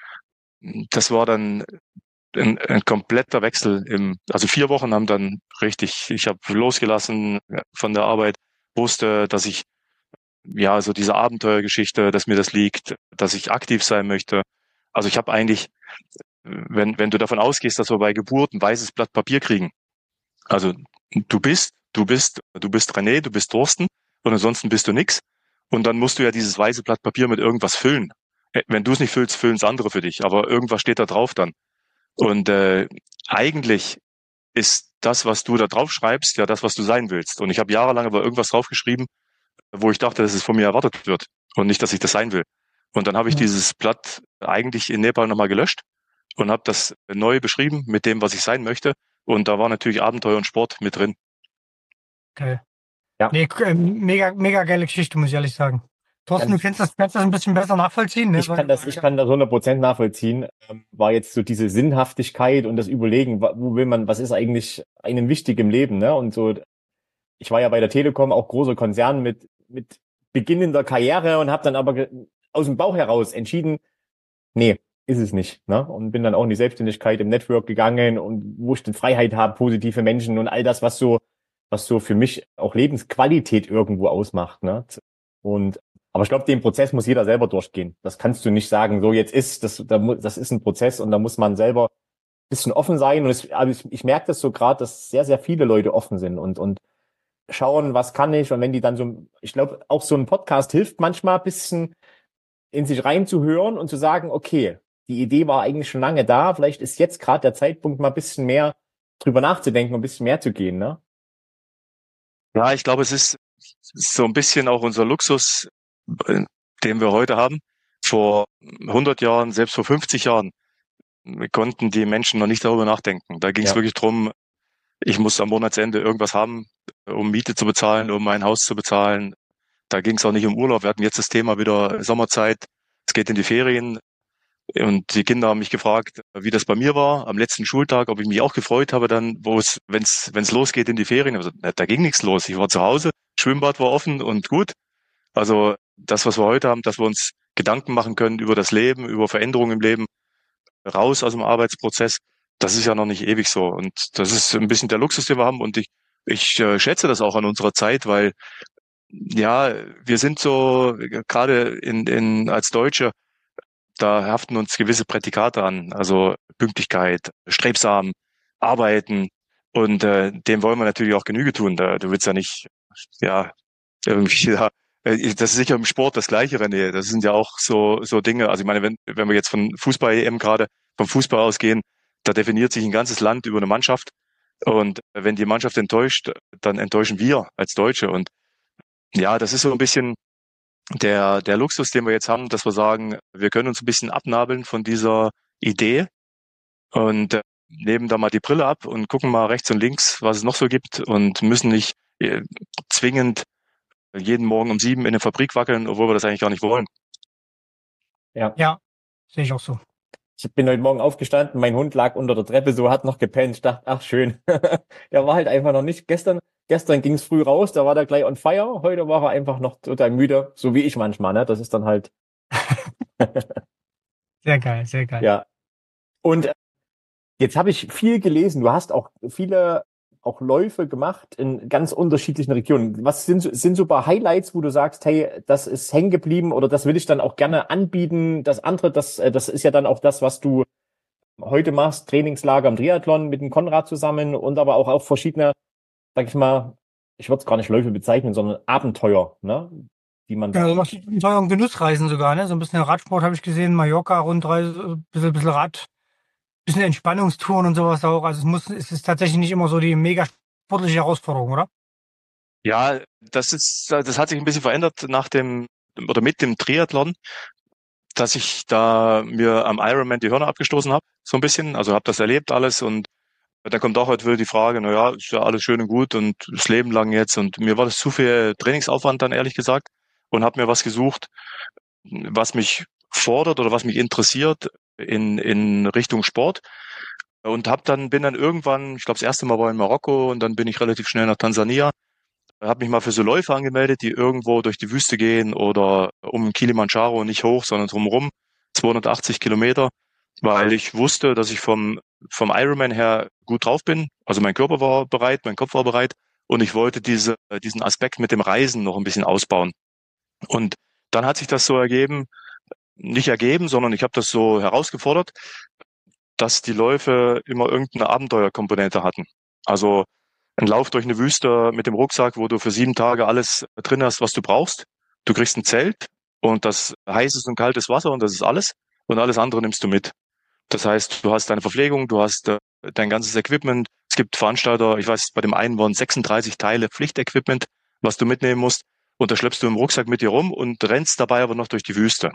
das war dann ein, ein kompletter Wechsel. Im, also vier Wochen haben dann richtig, ich habe losgelassen von der Arbeit, wusste, dass ich ja so diese Abenteuergeschichte, dass mir das liegt, dass ich aktiv sein möchte. Also ich habe eigentlich, wenn wenn du davon ausgehst, dass wir bei Geburt ein weißes Blatt Papier kriegen, also du bist, du bist, du bist René, du bist Thorsten und ansonsten bist du nix. Und dann musst du ja dieses weiße Blatt Papier mit irgendwas füllen. Wenn du es nicht füllst, füllen es andere für dich. Aber irgendwas steht da drauf dann. Und äh, eigentlich ist das, was du da drauf schreibst, ja das, was du sein willst. Und ich habe jahrelang aber irgendwas draufgeschrieben, wo ich dachte, dass es von mir erwartet wird und nicht, dass ich das sein will. Und dann habe ich Ja. dieses Blatt eigentlich in Nepal nochmal gelöscht und habe das neu beschrieben mit dem, was ich sein möchte. Und da war natürlich Abenteuer und Sport mit drin. Geil. Ja. Nee, äh, mega, mega geile Geschichte, muss ich ehrlich sagen. Thorsten, du Ganz- kennst das, kannst das ein bisschen besser nachvollziehen, ne? Ich kann das, ich kann das hundert Prozent nachvollziehen. Ähm, war jetzt so diese Sinnhaftigkeit und das Überlegen, wa- wo will man, was ist eigentlich einem wichtig im Leben, ne? Und so, ich war ja bei der Telekom auch großer Konzern mit, mit beginnender Karriere und habe dann aber ge- aus dem Bauch heraus entschieden, nee, ist es nicht, ne? Und bin dann auch in die Selbstständigkeit im Network gegangen und wo ich dann Freiheit habe, positive Menschen und all das, was so, was so für mich auch Lebensqualität irgendwo ausmacht, ne? Und aber ich glaube, den Prozess muss jeder selber durchgehen. Das kannst du nicht sagen, so jetzt ist, das, da mu- das ist ein Prozess und da muss man selber ein bisschen offen sein. Und es, also ich, ich merke das so gerade, dass sehr, sehr viele Leute offen sind und, und schauen, was kann ich. Und wenn die dann so, ich glaube, auch so ein Podcast hilft manchmal ein bisschen in sich reinzuhören und zu sagen, okay, die Idee war eigentlich schon lange da. Vielleicht ist jetzt gerade der Zeitpunkt, mal ein bisschen mehr drüber nachzudenken, ein bisschen mehr zu gehen, ne? Ja, ich glaube, es ist so ein bisschen auch unser Luxus, äh, den wir heute haben. Vor hundert Jahren, selbst vor fünfzig Jahren, konnten die Menschen noch nicht darüber nachdenken. Da ging es Ja. wirklich drum, ich muss am Monatsende irgendwas haben, um Miete zu bezahlen, um mein Haus zu bezahlen. Da ging es auch nicht um Urlaub. Wir hatten jetzt das Thema wieder Sommerzeit. Es geht in die Ferien. Und die Kinder haben mich gefragt, wie das bei mir war am letzten Schultag, ob ich mich auch gefreut habe dann, wo es, wenn es, wenn es losgeht in die Ferien. Also, da ging nichts los. Ich war zu Hause, Schwimmbad war offen und gut. Also das, was wir heute haben, dass wir uns Gedanken machen können über das Leben, über Veränderungen im Leben, raus aus dem Arbeitsprozess, das ist ja noch nicht ewig so. Und das ist ein bisschen der Luxus, den wir haben. Und ich, ich äh, schätze das auch an unserer Zeit, weil ja, wir sind so, gerade in, in, als Deutsche, da haften uns gewisse Prädikate an, also Pünktlichkeit, strebsam, arbeiten. Und äh, dem wollen wir natürlich auch Genüge tun. Da, du willst ja nicht, ja, irgendwie da, äh, das ist sicher im Sport das Gleiche, René. Das sind ja auch so so Dinge. Also ich meine, wenn wenn wir jetzt von Fußball-E M gerade vom Fußball ausgehen, da definiert sich ein ganzes Land über eine Mannschaft. Und wenn die Mannschaft enttäuscht, dann enttäuschen wir als Deutsche. Und ja, das ist so ein bisschen der der Luxus, den wir jetzt haben, dass wir sagen, wir können uns ein bisschen abnabeln von dieser Idee und äh, nehmen da mal die Brille ab und gucken mal rechts und links, was es noch so gibt und müssen nicht äh, zwingend jeden Morgen um sieben in eine Fabrik wackeln, obwohl wir das eigentlich gar nicht wollen. Ja. Ja, sehe ich auch so. Ich bin heute Morgen aufgestanden, mein Hund lag unter der Treppe, so hat noch gepennt. Ich dachte, ach schön. Der war halt einfach noch nicht. Gestern, gestern ging es früh raus, da war der gleich on fire. Heute war er einfach noch total müde, so wie ich manchmal, ne? Das ist dann halt. Sehr geil, sehr geil. Ja. Und äh, jetzt habe ich viel gelesen. Du hast auch viele auch Läufe gemacht in ganz unterschiedlichen Regionen. Was sind, so- sind so ein paar Highlights, wo du sagst, hey, das ist hängen geblieben oder das will ich dann auch gerne anbieten. Das andere, das, äh, das ist ja dann auch das, was du heute machst, Trainingslager im Triathlon mit dem Konrad zusammen und aber auch auf verschiedene, sag ich mal, ich würde es gar nicht Läufe bezeichnen, sondern Abenteuer, ne? Die man Ja, da. du machst teuren Genussreisen sogar, ne? So ein bisschen Radsport habe ich gesehen, Mallorca, Rundreise, ein bisschen, bisschen Rad, bisschen Entspannungstouren und sowas auch. Also es muss, es ist tatsächlich nicht immer so die mega sportliche Herausforderung, oder? Ja, das ist, das hat sich ein bisschen verändert nach dem oder mit dem Triathlon, dass ich da mir am Ironman die Hörner abgestoßen habe, so ein bisschen. Also habe das erlebt alles und dann kommt auch heute wieder die Frage, na ja, ist ja alles schön und gut und das Leben lang jetzt und mir war das zu viel Trainingsaufwand dann ehrlich gesagt und habe mir was gesucht, was mich fordert oder was mich interessiert in in Richtung Sport und habe dann bin dann irgendwann, ich glaube das erste Mal war in Marokko und dann bin ich relativ schnell nach Tansania. Habe mich mal für so Läufe angemeldet, die irgendwo durch die Wüste gehen oder um Kilimanjaro nicht hoch, sondern drumherum, zweihundertachtzig Kilometer, weil ich wusste, dass ich vom, vom Ironman her gut drauf bin. Also mein Körper war bereit, mein Kopf war bereit und ich wollte diese, diesen Aspekt mit dem Reisen noch ein bisschen ausbauen. Und dann hat sich das so ergeben, nicht ergeben, sondern ich habe das so herausgefordert, dass die Läufe immer irgendeine Abenteuerkomponente hatten. Also ein Lauf durch eine Wüste mit dem Rucksack, wo du für sieben Tage alles drin hast, was du brauchst. Du kriegst ein Zelt und das heißes und kaltes Wasser und das ist alles. Und alles andere nimmst du mit. Das heißt, du hast deine Verpflegung, du hast äh, dein ganzes Equipment. Es gibt Veranstalter, ich weiß, bei dem einen waren sechsunddreißig Teile Pflichtequipment, was du mitnehmen musst. Und das schleppst du im Rucksack mit dir rum und rennst dabei aber noch durch die Wüste.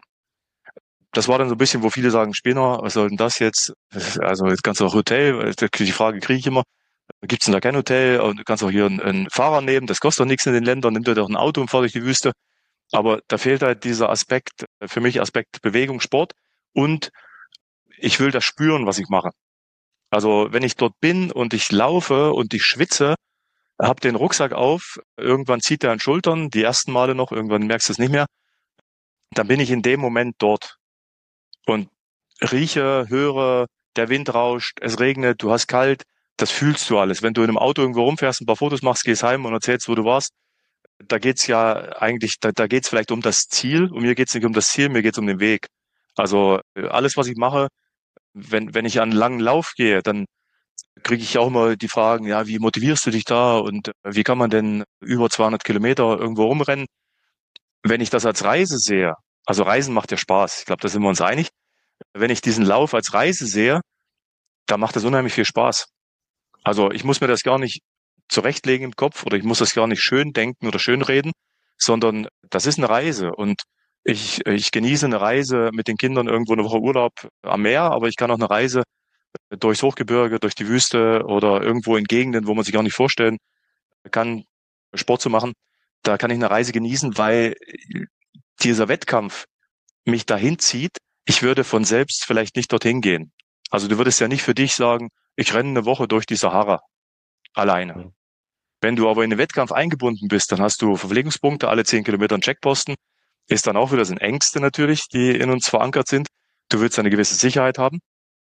Das war dann so ein bisschen, wo viele sagen, Spinner, was soll denn das jetzt? Also jetzt kannst du auch Hotel, die Frage kriege ich immer, gibt's denn da kein Hotel? Und du kannst auch hier einen, einen Fahrer nehmen, das kostet doch nichts in den Ländern, nimm dir doch ein Auto und fahr durch die Wüste. Aber da fehlt halt dieser Aspekt, für mich Aspekt Bewegung, Sport und ich will das spüren, was ich mache. Also wenn ich dort bin und ich laufe und ich schwitze, hab den Rucksack auf, irgendwann zieht er an Schultern, die ersten Male noch, irgendwann merkst du es nicht mehr, dann bin ich in dem Moment dort und rieche, höre, der Wind rauscht, es regnet, du hast kalt, das fühlst du alles. Wenn du in einem Auto irgendwo rumfährst, ein paar Fotos machst, gehst heim und erzählst, wo du warst, da geht's ja eigentlich, da, da geht's vielleicht um das Ziel und mir geht's nicht um das Ziel, mir geht's um den Weg. Also äh, alles, was ich mache, wenn, wenn ich an einen langen Lauf gehe, dann kriege ich auch immer die Fragen, ja, wie motivierst du dich da und äh, wie kann man denn über zweihundert Kilometer irgendwo rumrennen? Wenn ich das als Reise sehe, also Reisen macht ja Spaß, ich glaube, da sind wir uns einig. Wenn ich diesen Lauf als Reise sehe, da macht das unheimlich viel Spaß. Also ich muss mir das gar nicht zurechtlegen im Kopf oder ich muss das gar nicht schön denken oder schön reden, sondern das ist eine Reise und ich, ich genieße eine Reise mit den Kindern irgendwo eine Woche Urlaub am Meer, aber ich kann auch eine Reise durchs Hochgebirge, durch die Wüste oder irgendwo in Gegenden, wo man sich gar nicht vorstellen kann, Sport zu machen. Da kann ich eine Reise genießen, weil dieser Wettkampf mich dahin zieht. Ich würde von selbst vielleicht nicht dorthin gehen. Also du würdest ja nicht für dich sagen, ich renne eine Woche durch die Sahara alleine. Mhm. Wenn du aber in den Wettkampf eingebunden bist, dann hast du Verpflegungspunkte, alle zehn Kilometer einen Checkposten. Ist dann auch wieder sind Ängste natürlich, die in uns verankert sind. Du willst eine gewisse Sicherheit haben.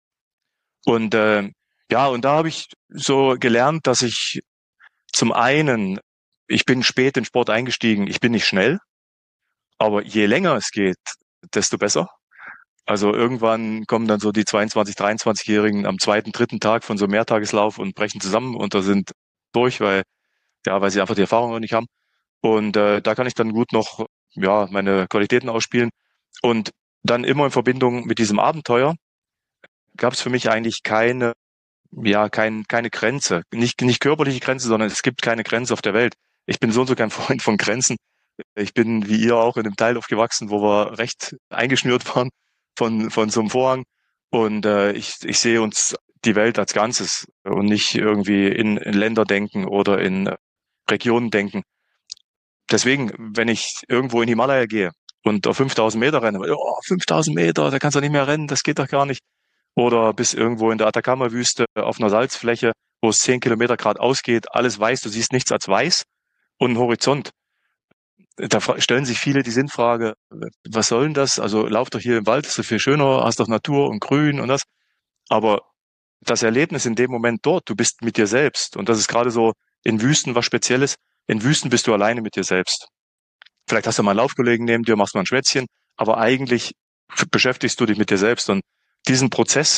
Und äh, ja, und da habe ich so gelernt, dass ich zum einen, ich bin spät in Sport eingestiegen, ich bin nicht schnell, aber je länger es geht, desto besser. Also irgendwann kommen dann so die zweiundzwanzig-, dreiundzwanzigjährigen am zweiten, dritten Tag von so einem Mehrtageslauf und brechen zusammen und da sind durch, weil ja, weil sie einfach die Erfahrung noch nicht haben. Und äh, da kann ich dann gut noch ja meine Qualitäten ausspielen. Und dann immer in Verbindung mit diesem Abenteuer gab es für mich eigentlich keine ja kein, keine Grenze, nicht nicht körperliche Grenze, sondern es gibt keine Grenze auf der Welt. Ich bin so und so kein Freund von Grenzen. Ich bin wie ihr auch in einem Teil aufgewachsen, wo wir recht eingeschnürt waren von von so einem Vorhang. Und äh, ich ich sehe uns die Welt als Ganzes und nicht irgendwie in, in Länder denken oder in Regionen denken. Deswegen, wenn ich irgendwo in Himalaya gehe und auf fünftausend Meter renne, oh, fünftausend Meter, da kannst du nicht mehr rennen, das geht doch gar nicht. Oder bis irgendwo in der Atacama-Wüste auf einer Salzfläche, wo es zehn Kilometer geradeaus geht, alles weiß, du siehst nichts als weiß und einen Horizont. Da stellen sich viele die Sinnfrage, was soll denn das? Also lauf doch hier im Wald, ist so viel schöner, hast doch Natur und Grün und das. Aber das Erlebnis in dem Moment dort, du bist mit dir selbst. Und das ist gerade so in Wüsten was Spezielles. In Wüsten bist du alleine mit dir selbst. Vielleicht hast du mal einen Laufkollegen neben dir, machst mal ein Schwätzchen, aber eigentlich beschäftigst du dich mit dir selbst. Und diesen Prozess,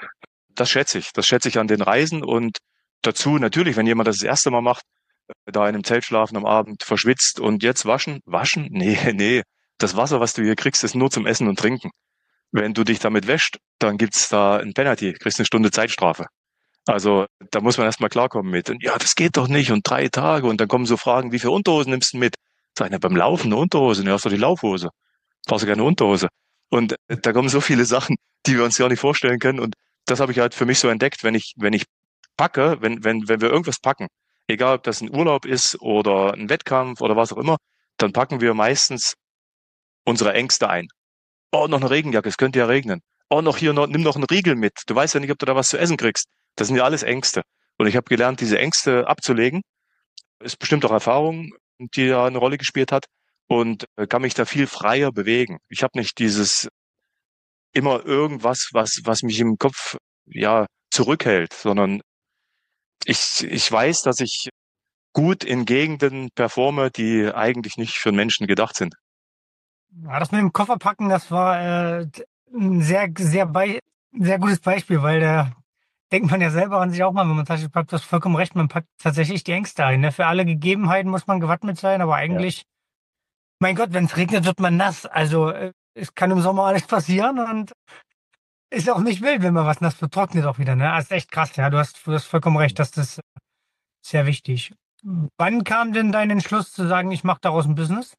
Das schätze ich. Das schätze ich an den Reisen und dazu natürlich, wenn jemand das das erste Mal macht, da in einem Zelt schlafen am Abend, verschwitzt und jetzt waschen. Waschen? Nee, nee. Das Wasser, was du hier kriegst, ist nur zum Essen und Trinken. Wenn du dich damit wäscht, dann gibt's da ein Penalty, kriegst eine Stunde Zeitstrafe. Also da muss man erstmal klarkommen mit. Und ja, das geht doch nicht und drei Tage und dann kommen so Fragen, wie viel Unterhosen nimmst du mit? Sag ich, na, beim Laufen eine Unterhose, ne, hast du die Laufhose. Brauchst du keine Unterhose. Und äh, da kommen so viele Sachen, die wir uns gar nicht vorstellen können. Und das habe ich halt für mich so entdeckt, wenn ich, wenn ich packe, wenn, wenn, wenn wir irgendwas packen, egal ob das ein Urlaub ist oder ein Wettkampf oder was auch immer, dann packen wir meistens unsere Ängste ein. Oh, noch eine Regenjacke, es könnte ja regnen. Oh, noch hier, noch, nimm noch einen Riegel mit. Du weißt ja nicht, ob du da was zu essen kriegst. Das sind ja alles Ängste. Und ich habe gelernt, diese Ängste abzulegen. Ist bestimmt auch Erfahrung, die da eine Rolle gespielt hat. Und äh, kann mich da viel freier bewegen. Ich habe nicht dieses immer irgendwas, was, was mich im Kopf ja zurückhält, sondern ich, ich weiß, dass ich gut in Gegenden performe, die eigentlich nicht für den Menschen gedacht sind. Ja, das mit dem Kofferpacken, das war äh, ein sehr, sehr, bei, sehr gutes Beispiel, weil da denkt man ja selber an sich auch mal, wenn man Tasche packt, du hast vollkommen recht, man packt tatsächlich die Ängste ein. Ne? Für alle Gegebenheiten muss man gewappnet sein, aber Ja. eigentlich, mein Gott, wenn es regnet, wird man nass. Also äh, es kann im Sommer alles passieren und ist auch nicht wild, wenn man was nass wird, trocknet auch wieder. Ne? Das ist echt krass, ja. Du hast, du hast vollkommen recht, das ist sehr wichtig. Wann kam denn dein Entschluss zu sagen, ich mache daraus ein Business?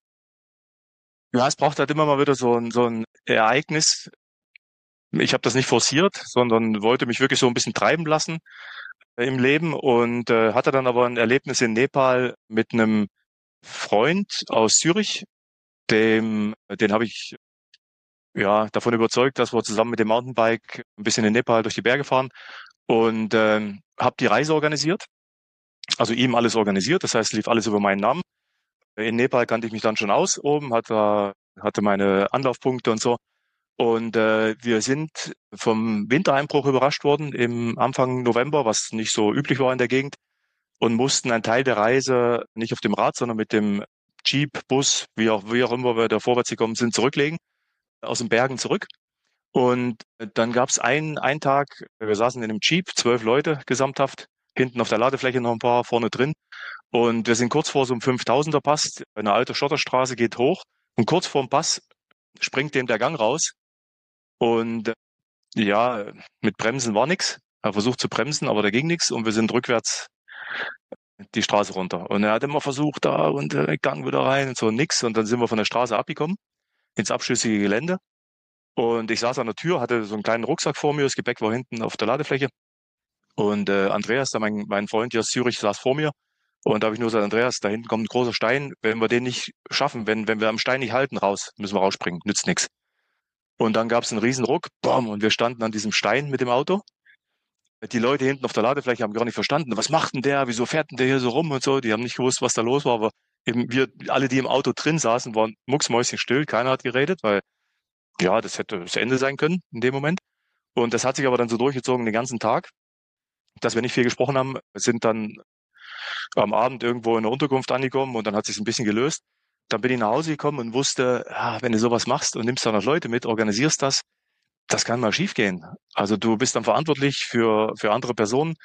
Ja, es braucht halt immer mal wieder so ein, so ein Ereignis. Ich habe das nicht forciert, sondern wollte mich wirklich so ein bisschen treiben lassen äh, im Leben und äh, hatte dann aber ein Erlebnis in Nepal mit einem Freund aus Zürich, dem, den habe ich ja davon überzeugt, dass wir zusammen mit dem Mountainbike ein bisschen in Nepal durch die Berge fahren und ähm, habe die Reise organisiert, also ihm alles organisiert, das heißt, lief alles über meinen Namen. In Nepal kannte ich mich dann schon aus oben, hatte, hatte meine Anlaufpunkte und so. Und äh, wir sind vom Wintereinbruch überrascht worden im Anfang November, was nicht so üblich war in der Gegend, und mussten einen Teil der Reise nicht auf dem Rad, sondern mit dem Jeep, Bus, wie auch, wie auch immer wir da vorwärts gekommen sind, zurücklegen, aus den Bergen zurück. Und dann gab es einen, einen Tag, wir saßen in einem Jeep, zwölf Leute gesamthaft, hinten auf der Ladefläche noch ein paar, vorne drin. Und wir sind kurz vor so einem fünftausender Pass, eine alte Schotterstraße geht hoch und kurz vorm Pass springt dem der Gang raus und ja, mit Bremsen war nix. Er hat versucht zu bremsen, aber da ging nichts und wir sind rückwärts die Straße runter. Und er hat immer versucht, da und äh, Gang wieder rein und so nix. Und dann sind wir von der Straße abgekommen ins abschüssige Gelände. Und ich saß an der Tür, hatte so einen kleinen Rucksack vor mir, das Gepäck war hinten auf der Ladefläche. Und äh, Andreas, da mein, mein Freund hier aus Zürich, saß vor mir. Und da habe ich nur gesagt, Andreas, da hinten kommt ein großer Stein. Wenn wir den nicht schaffen, wenn, wenn wir am Stein nicht halten, raus, müssen wir rausspringen, nützt nichts. Und dann gab es einen riesen Ruck, bam, und wir standen an diesem Stein mit dem Auto. Die Leute hinten auf der Ladefläche haben gar nicht verstanden, was macht denn der, wieso fährt denn der hier so rum und so. Die haben nicht gewusst, was da los war, aber eben wir, alle, die im Auto drin saßen, waren mucksmäuschenstill, keiner hat geredet, weil ja, das hätte das Ende sein können in dem Moment. Und das hat sich aber dann so durchgezogen den ganzen Tag, dass wir nicht viel gesprochen haben, sind dann am Abend irgendwo in der Unterkunft angekommen und dann hat sich ein bisschen gelöst. Dann bin ich nach Hause gekommen und wusste, ja, wenn du sowas machst und nimmst da noch Leute mit, organisierst das, das kann mal schiefgehen. Also du bist dann verantwortlich für, für andere Personen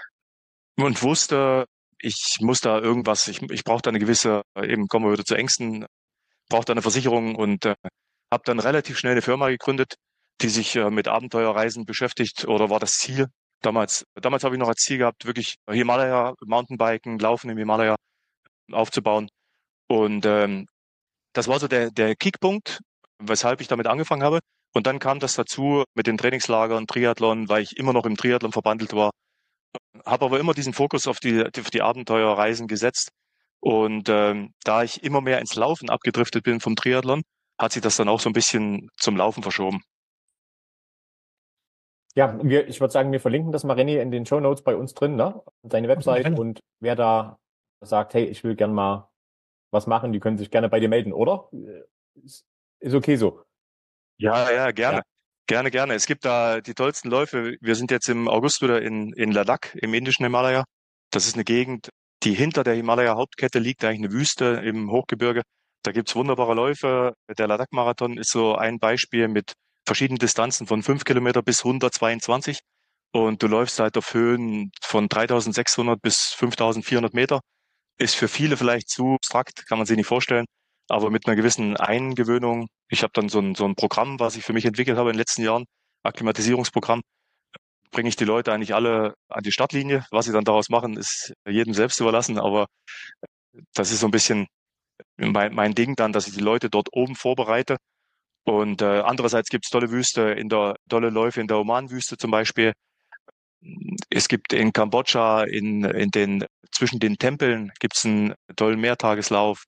und wusste, ich muss da irgendwas, ich, ich brauche da eine gewisse, eben kommen wir wieder zu Ängsten, brauche da eine Versicherung und äh, habe dann relativ schnell eine Firma gegründet, die sich äh, mit Abenteuerreisen beschäftigt oder war das Ziel. Damals, damals habe ich noch als Ziel gehabt, wirklich Himalaya, Mountainbiken, Laufen im Himalaya aufzubauen. Und ähm, das war so der, der Kickpunkt, weshalb ich damit angefangen habe. Und dann kam das dazu mit den Trainingslagern, Triathlon, weil ich immer noch im Triathlon verbandelt war, habe aber immer diesen Fokus auf die, auf die Abenteuerreisen gesetzt. Und ähm, da ich immer mehr ins Laufen abgedriftet bin vom Triathlon, hat sich das dann auch so ein bisschen zum Laufen verschoben. Ja, wir, ich würde sagen, wir verlinken das mal, René, in den Shownotes bei uns drin, ne? Deine Website. Und wer da sagt, hey, ich will gern mal was machen, die können sich gerne bei dir melden, oder? Ist, ist okay so. Ja, ja, gerne. Ja. Gerne, gerne. Es gibt da die tollsten Läufe. Wir sind jetzt im August wieder in, in Ladakh, im indischen Himalaya. Das ist eine Gegend, die hinter der Himalaya-Hauptkette liegt, eigentlich eine Wüste im Hochgebirge. Da gibt's wunderbare Läufe. Der Ladakh-Marathon ist so ein Beispiel mit verschiedenen Distanzen von fünf Kilometer bis hundertzweiundzwanzig. und du läufst halt auf Höhen von dreitausendsechshundert bis fünftausendvierhundert Meter. Ist für viele vielleicht zu abstrakt, kann man sich nicht vorstellen, aber mit einer gewissen Eingewöhnung. Ich habe dann so ein, so ein Programm, was ich für mich entwickelt habe in den letzten Jahren, Akklimatisierungsprogramm, bringe ich die Leute eigentlich alle an die Startlinie. Was sie dann daraus machen, ist jedem selbst überlassen, aber das ist so ein bisschen mein, mein Ding dann, dass ich die Leute dort oben vorbereite. Und äh, andererseits gibt es tolle Wüste, in der tolle Läufe in der Oman-Wüste zum Beispiel. Es gibt in Kambodscha, in, in den, zwischen den Tempeln gibt es einen tollen Mehrtageslauf.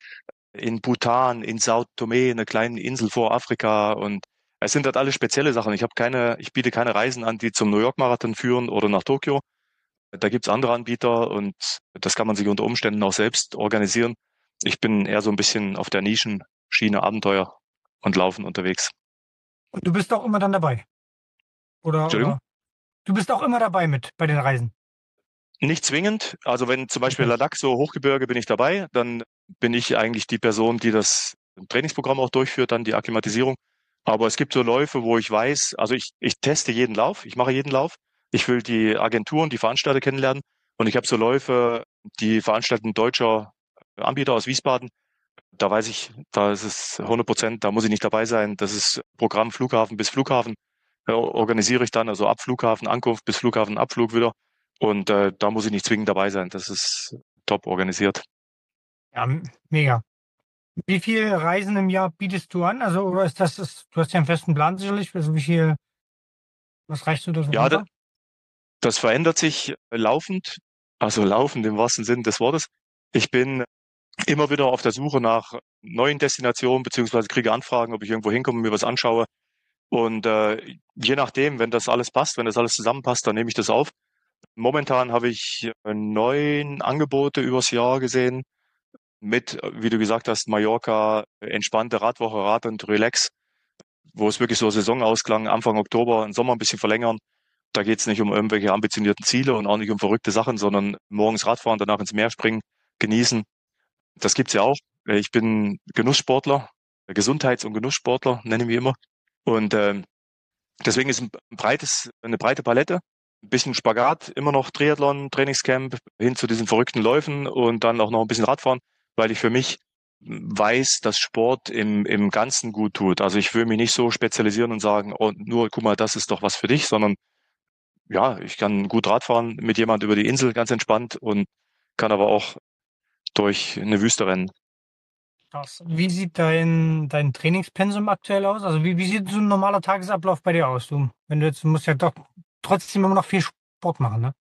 In Bhutan, in Sao Tome, eine kleine Insel vor Afrika. Und es sind halt alle spezielle Sachen. Ich habe keine, ich biete keine Reisen an, die zum New York Marathon führen oder nach Tokio. Da gibt's andere Anbieter und das kann man sich unter Umständen auch selbst organisieren. Ich bin eher so ein bisschen auf der Nischenschiene Abenteuer und Laufen unterwegs. Und du bist auch immer dann dabei? Oder, Entschuldigung? oder? Du bist auch immer dabei mit bei den Reisen? Nicht zwingend. Also wenn zum Beispiel Okay. Ladakh, so Hochgebirge, bin ich dabei, dann bin ich eigentlich die Person, die das Trainingsprogramm auch durchführt, dann die Akklimatisierung. Aber es gibt so Läufe, wo ich weiß, also ich, ich teste jeden Lauf, ich mache jeden Lauf. Ich will die Agenturen, die Veranstalter kennenlernen. Und ich habe so Läufe, die veranstalten ein deutscher Anbieter aus Wiesbaden. Da weiß ich, da ist es hundert Prozent, da muss ich nicht dabei sein. Das ist Programm Flughafen bis Flughafen. Äh, organisiere ich dann, also ab Flughafen Ankunft bis Flughafen Abflug wieder. Und äh, da muss ich nicht zwingend dabei sein. Das ist top organisiert. Ja, m- mega. Wie viele Reisen im Jahr bietest du an? Also, oder ist das, ist, du hast ja einen festen Plan sicherlich. Also, wie viel, was reichst du da so Ja, da, runter? das verändert sich laufend, also laufend im wahrsten Sinne des Wortes. Ich bin immer wieder auf der Suche nach neuen Destinationen, beziehungsweise kriege Anfragen, ob ich irgendwo hinkomme, mir was anschaue. Und äh, je nachdem, wenn das alles passt, wenn das alles zusammenpasst, dann nehme ich das auf. Momentan habe ich äh, neun Angebote übers Jahr gesehen mit, äh, wie du gesagt hast, Mallorca, äh, entspannte Radwoche, Rad und Relax, wo es wirklich so Saisonausklang, Anfang Oktober, im Sommer ein bisschen verlängern. Da geht es nicht um irgendwelche ambitionierten Ziele und auch nicht um verrückte Sachen, sondern morgens Radfahren, danach ins Meer springen, genießen. Das gibt's ja auch. Äh, Ich bin Genusssportler, äh, Gesundheits- und Genusssportler, nenne ich mich immer. Und ähm, deswegen ist ein breites, eine breite Palette. Ein bisschen Spagat, immer noch Triathlon, Trainingscamp, hin zu diesen verrückten Läufen und dann auch noch ein bisschen Radfahren, weil ich für mich weiß, dass Sport im, im Ganzen gut tut. Also ich will mich nicht so spezialisieren und sagen, oh, nur guck mal, das ist doch was für dich, sondern ja, ich kann gut Radfahren mit jemand über die Insel ganz entspannt und kann aber auch durch eine Wüste rennen. Krass. Wie sieht dein, dein Trainingspensum aktuell aus? Also, wie, wie sieht so ein normaler Tagesablauf bei dir aus? Du, wenn du jetzt, du musst ja doch trotzdem immer noch viel Sport machen, ne?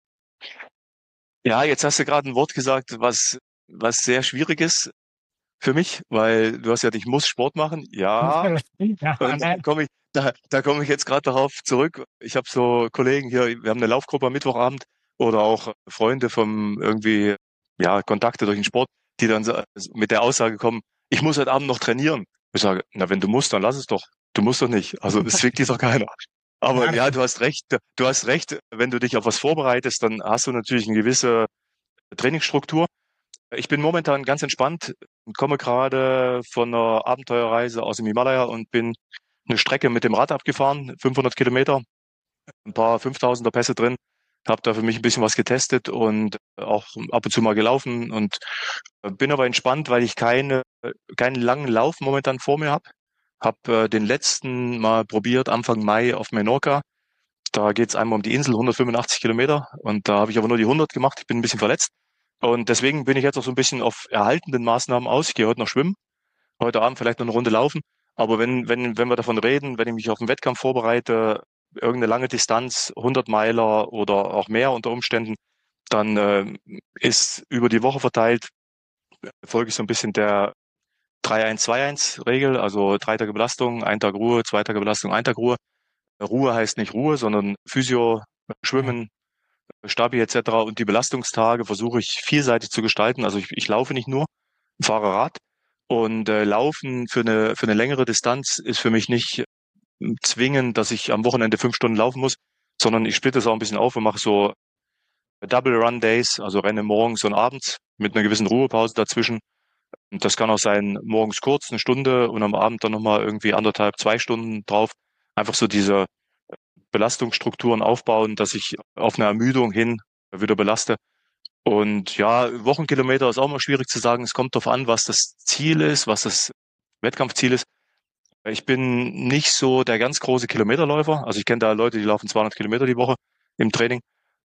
Ja, jetzt hast du gerade ein Wort gesagt, was, was sehr schwierig ist für mich, weil du hast ja, ich muss Sport machen. Ja, Ja, und da nein. komme ich, da, da komme ich jetzt gerade darauf zurück. Ich habe so Kollegen hier, wir haben eine Laufgruppe am Mittwochabend oder auch Freunde vom irgendwie, ja, Kontakte durch den Sport, die dann so, mit der Aussage kommen, ich muss heute Abend noch trainieren. Ich sage, na, wenn du musst, dann lass es doch. Du musst doch nicht. Also es zwingt dich doch keiner. Ja, Aber das ja, stimmt. du hast recht. Du hast recht. Wenn du dich auf was vorbereitest, dann hast du natürlich eine gewisse Trainingsstruktur. Ich bin momentan ganz entspannt und komme gerade von einer Abenteuerreise aus dem Himalaya und bin eine Strecke mit dem Rad abgefahren, fünfhundert Kilometer, ein paar fünftausender Pässe drin, habe da für mich ein bisschen was getestet und auch ab und zu mal gelaufen und bin aber entspannt, weil ich keine, keinen langen Lauf momentan vor mir habe. Hab äh, den letzten mal probiert Anfang Mai auf Menorca. Da geht's einmal um die Insel, hundertfünfundachtzig Kilometer. Und da habe ich aber nur die hundert gemacht. Ich bin ein bisschen verletzt. Und deswegen bin ich jetzt auch so ein bisschen auf erhaltenden Maßnahmen aus. Ich gehe heute noch schwimmen, heute Abend vielleicht noch eine Runde laufen. Aber wenn, wenn, wenn wir davon reden, wenn ich mich auf einen Wettkampf vorbereite, irgendeine lange Distanz, hundert Meiler oder auch mehr unter Umständen, dann äh, ist über die Woche verteilt, folge ich so ein bisschen der drei eins zwei eins Regel, also drei Tage Belastung, ein Tag Ruhe, zwei Tage Belastung, ein Tag Ruhe. Ruhe heißt nicht Ruhe, sondern Physio, Ja. Schwimmen, Stabi et cetera. Und die Belastungstage versuche ich vielseitig zu gestalten. Also ich, ich laufe nicht nur, fahre Rad. Und äh, Laufen für eine, für eine längere Distanz ist für mich nicht zwingend, dass ich am Wochenende fünf Stunden laufen muss, sondern ich splitte es auch ein bisschen auf und mache so Double Run Days, also renne morgens und abends mit einer gewissen Ruhepause dazwischen. Und das kann auch sein, morgens kurz, eine Stunde und am Abend dann nochmal irgendwie anderthalb, zwei Stunden drauf. Einfach so diese Belastungsstrukturen aufbauen, dass ich auf eine Ermüdung hin wieder belaste. Und ja, Wochenkilometer ist auch immer schwierig zu sagen. Es kommt darauf an, was das Ziel ist, was das Wettkampfziel ist. Ich bin nicht so der ganz große Kilometerläufer. Also ich kenne da Leute, die laufen zweihundert Kilometer die Woche im Training.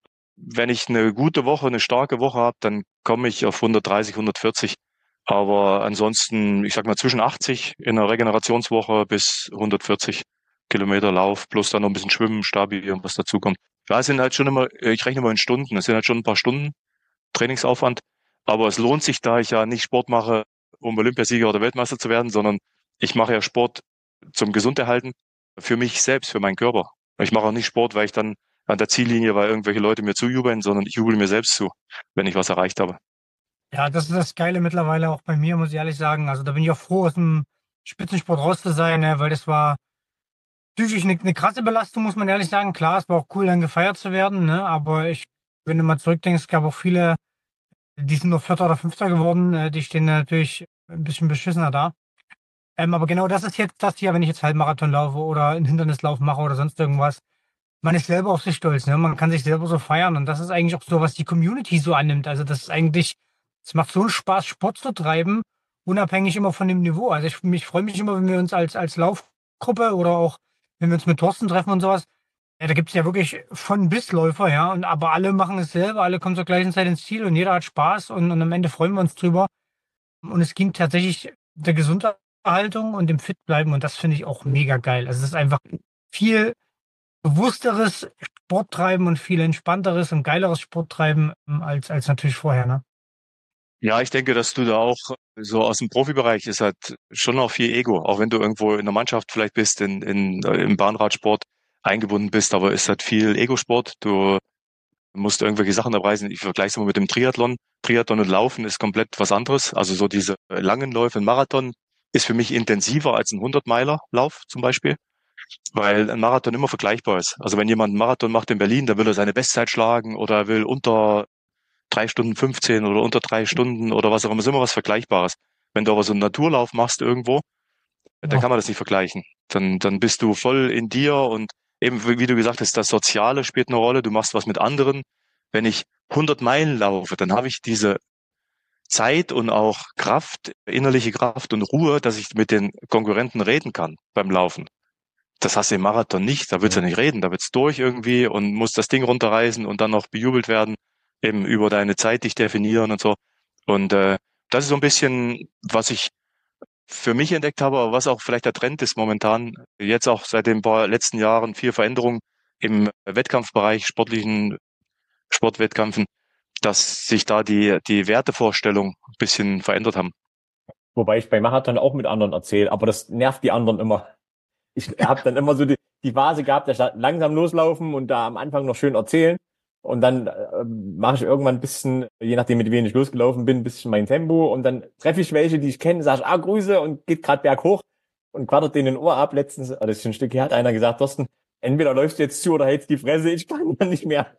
Wenn ich eine gute Woche, eine starke Woche habe, dann komme ich auf hundertdreißig, hundertvierzig. Aber ansonsten, ich sag mal, zwischen achtzig in einer Regenerationswoche bis hundertvierzig Kilometer Lauf, plus dann noch ein bisschen Schwimmen, Stabi und was dazu kommt. Ja, es sind halt schon immer, ich rechne mal in Stunden, es sind halt schon ein paar Stunden Trainingsaufwand. Aber es lohnt sich, da ich ja nicht Sport mache, um Olympiasieger oder Weltmeister zu werden, sondern ich mache ja Sport zum Gesunderhalten für mich selbst, für meinen Körper. Ich mache auch nicht Sport, weil ich dann an der Ziellinie, weil irgendwelche Leute mir zujubeln, sondern ich jubel mir selbst zu, wenn ich was erreicht habe. Ja, das ist das Geile mittlerweile auch bei mir, muss ich ehrlich sagen. Also da bin ich auch froh, aus dem Spitzensport raus zu sein, ne, weil das war psychisch eine, eine krasse Belastung, muss man ehrlich sagen. Klar, es war auch cool, dann gefeiert zu werden, ne, aber ich, wenn du mal zurückdenkst, es gab auch viele, die sind nur Vierter oder Fünfter geworden, äh, die stehen natürlich ein bisschen beschissener da. Ähm, aber genau das ist jetzt das hier, wenn ich jetzt Halbmarathon laufe oder einen Hindernislauf mache oder sonst irgendwas. Man ist selber auf sich stolz, ne? Man kann sich selber so feiern und das ist eigentlich auch so, was die Community so annimmt. Also das ist eigentlich, es macht so einen Spaß, Sport zu treiben, unabhängig immer von dem Niveau. Also ich, ich freue mich immer, wenn wir uns als, als Laufgruppe oder auch wenn wir uns mit Thorsten treffen und sowas. Ja, da gibt's ja wirklich von bis Läufer, ja. Und aber alle machen es selber, alle kommen zur gleichen Zeit ins Ziel und jeder hat Spaß und, und am Ende freuen wir uns drüber. Und es ging tatsächlich der Gesunderhaltung und dem Fitbleiben und das finde ich auch mega geil. Also es ist einfach viel bewussteres Sporttreiben und viel entspannteres und geileres Sporttreiben ähm, als, als natürlich vorher, ne? Ja, ich denke, dass du da auch so aus dem Profibereich ist halt schon noch viel Ego, auch wenn du irgendwo in der Mannschaft vielleicht bist, in, in, äh, im Bahnradsport eingebunden bist, aber es ist halt viel Ego-Sport. Du musst irgendwelche Sachen abreißen. Ich vergleiche es mal mit dem Triathlon. Triathlon und Laufen ist komplett was anderes. Also so diese langen Läufe, ein Marathon ist für mich intensiver als ein hundert-Meiler-Lauf zum Beispiel, weil ein Marathon immer vergleichbar ist. Also wenn jemand einen Marathon macht in Berlin, dann will er seine Bestzeit schlagen oder er will unter drei Stunden fünfzehn oder unter drei Stunden oder was auch immer, ist immer was Vergleichbares. Wenn du aber so einen Naturlauf machst irgendwo, dann Ja. kann man das nicht vergleichen. Dann, dann bist du voll in dir und eben, wie du gesagt hast, das Soziale spielt eine Rolle. Du machst was mit anderen. Wenn ich hundert Meilen laufe, dann habe ich diese Zeit und auch Kraft, innerliche Kraft und Ruhe, dass ich mit den Konkurrenten reden kann beim Laufen. Das hast du im Marathon nicht. Da willst du Mhm. nicht reden. Da wird's durch irgendwie und musst das Ding runterreißen und dann noch bejubelt werden, eben über deine Zeit dich definieren und so. Und äh, das ist so ein bisschen, was ich für mich entdeckt habe, aber was auch vielleicht der Trend ist momentan, jetzt auch seit den paar letzten Jahren viel Veränderung im Wettkampfbereich, sportlichen Sportwettkämpfen, dass sich da die, die Wertevorstellung ein bisschen verändert haben. Wobei ich bei Marathon auch mit anderen erzähle, aber das nervt die anderen immer. Ich habe dann immer so die, die Phase gehabt, dass ich langsam loslaufen und da am Anfang noch schön erzählen. Und dann äh, mache ich irgendwann ein bisschen, je nachdem mit wem ich losgelaufen bin, ein bisschen mein Tempo. Und dann treffe ich welche, die ich kenne, sage ich, ah, Grüße und geht gerade berghoch und quattert denen den Ohr ab. Letztens, ah, das ist schon ein Stück her, hat einer gesagt, Thorsten, entweder läufst du jetzt zu oder hältst die Fresse, ich kann dann nicht mehr.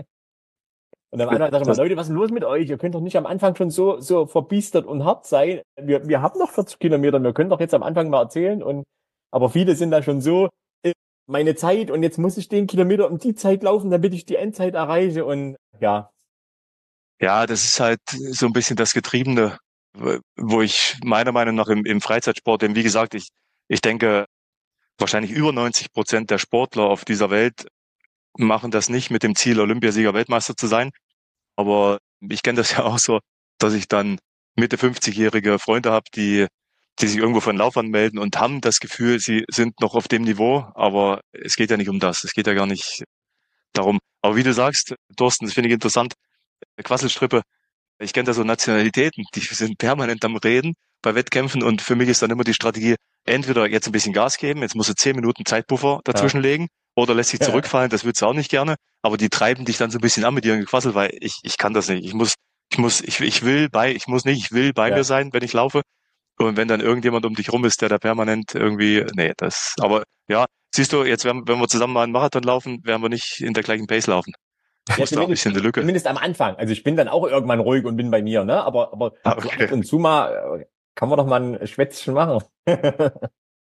Und am Anfang dachte ich mal, Das, Leute, was ist denn los mit euch? Ihr könnt doch nicht am Anfang schon so, so verbiestert und hart sein. Wir, wir haben noch vierzig Kilometer, wir können doch jetzt am Anfang mal erzählen. Und, aber viele sind da schon so, äh, meine Zeit und jetzt muss ich den Kilometer um die Zeit laufen, damit ich die Endzeit erreiche und ja. ja, das ist halt so ein bisschen das Getriebene, wo ich meiner Meinung nach im, im Freizeitsport, denn wie gesagt, ich, ich denke, wahrscheinlich über neunzig Prozent der Sportler auf dieser Welt machen das nicht mit dem Ziel, Olympiasieger, Weltmeister zu sein. Aber ich kenne das ja auch so, dass ich dann Mitte fünfzig-jährige Freunde habe, die, die sich irgendwo für einen Lauf anmelden und haben das Gefühl, sie sind noch auf dem Niveau, aber es geht ja nicht um das. Es geht ja gar nicht darum. Aber wie du sagst, Thorsten, das finde ich interessant, Quasselstrippe, ich kenne da so Nationalitäten, die sind permanent am Reden bei Wettkämpfen und für mich ist dann immer die Strategie, entweder jetzt ein bisschen Gas geben, jetzt musst du zehn Minuten Zeitpuffer Ja. dazwischenlegen oder lässt sich zurückfallen, das willst du auch nicht gerne, aber die treiben dich dann so ein bisschen an mit ihrem Gequassel, weil ich, ich kann das nicht. Ich muss, ich muss, ich, ich will bei, ich muss nicht, ich will bei mir Ja. sein, wenn ich laufe. Und wenn dann irgendjemand um dich rum ist, der da permanent irgendwie, nee, das, aber ja, siehst du, jetzt, wenn, wenn wir zusammen mal einen Marathon laufen, werden wir nicht in der gleichen Pace laufen. Da Ja, muss da ein zumindest, bisschen eine Lücke. zumindest am Anfang. Also ich bin dann auch irgendwann ruhig und bin bei mir, ne? Aber, aber Ah, so ab okay. und zu mal äh, kann man doch mal ein Schwätzchen machen.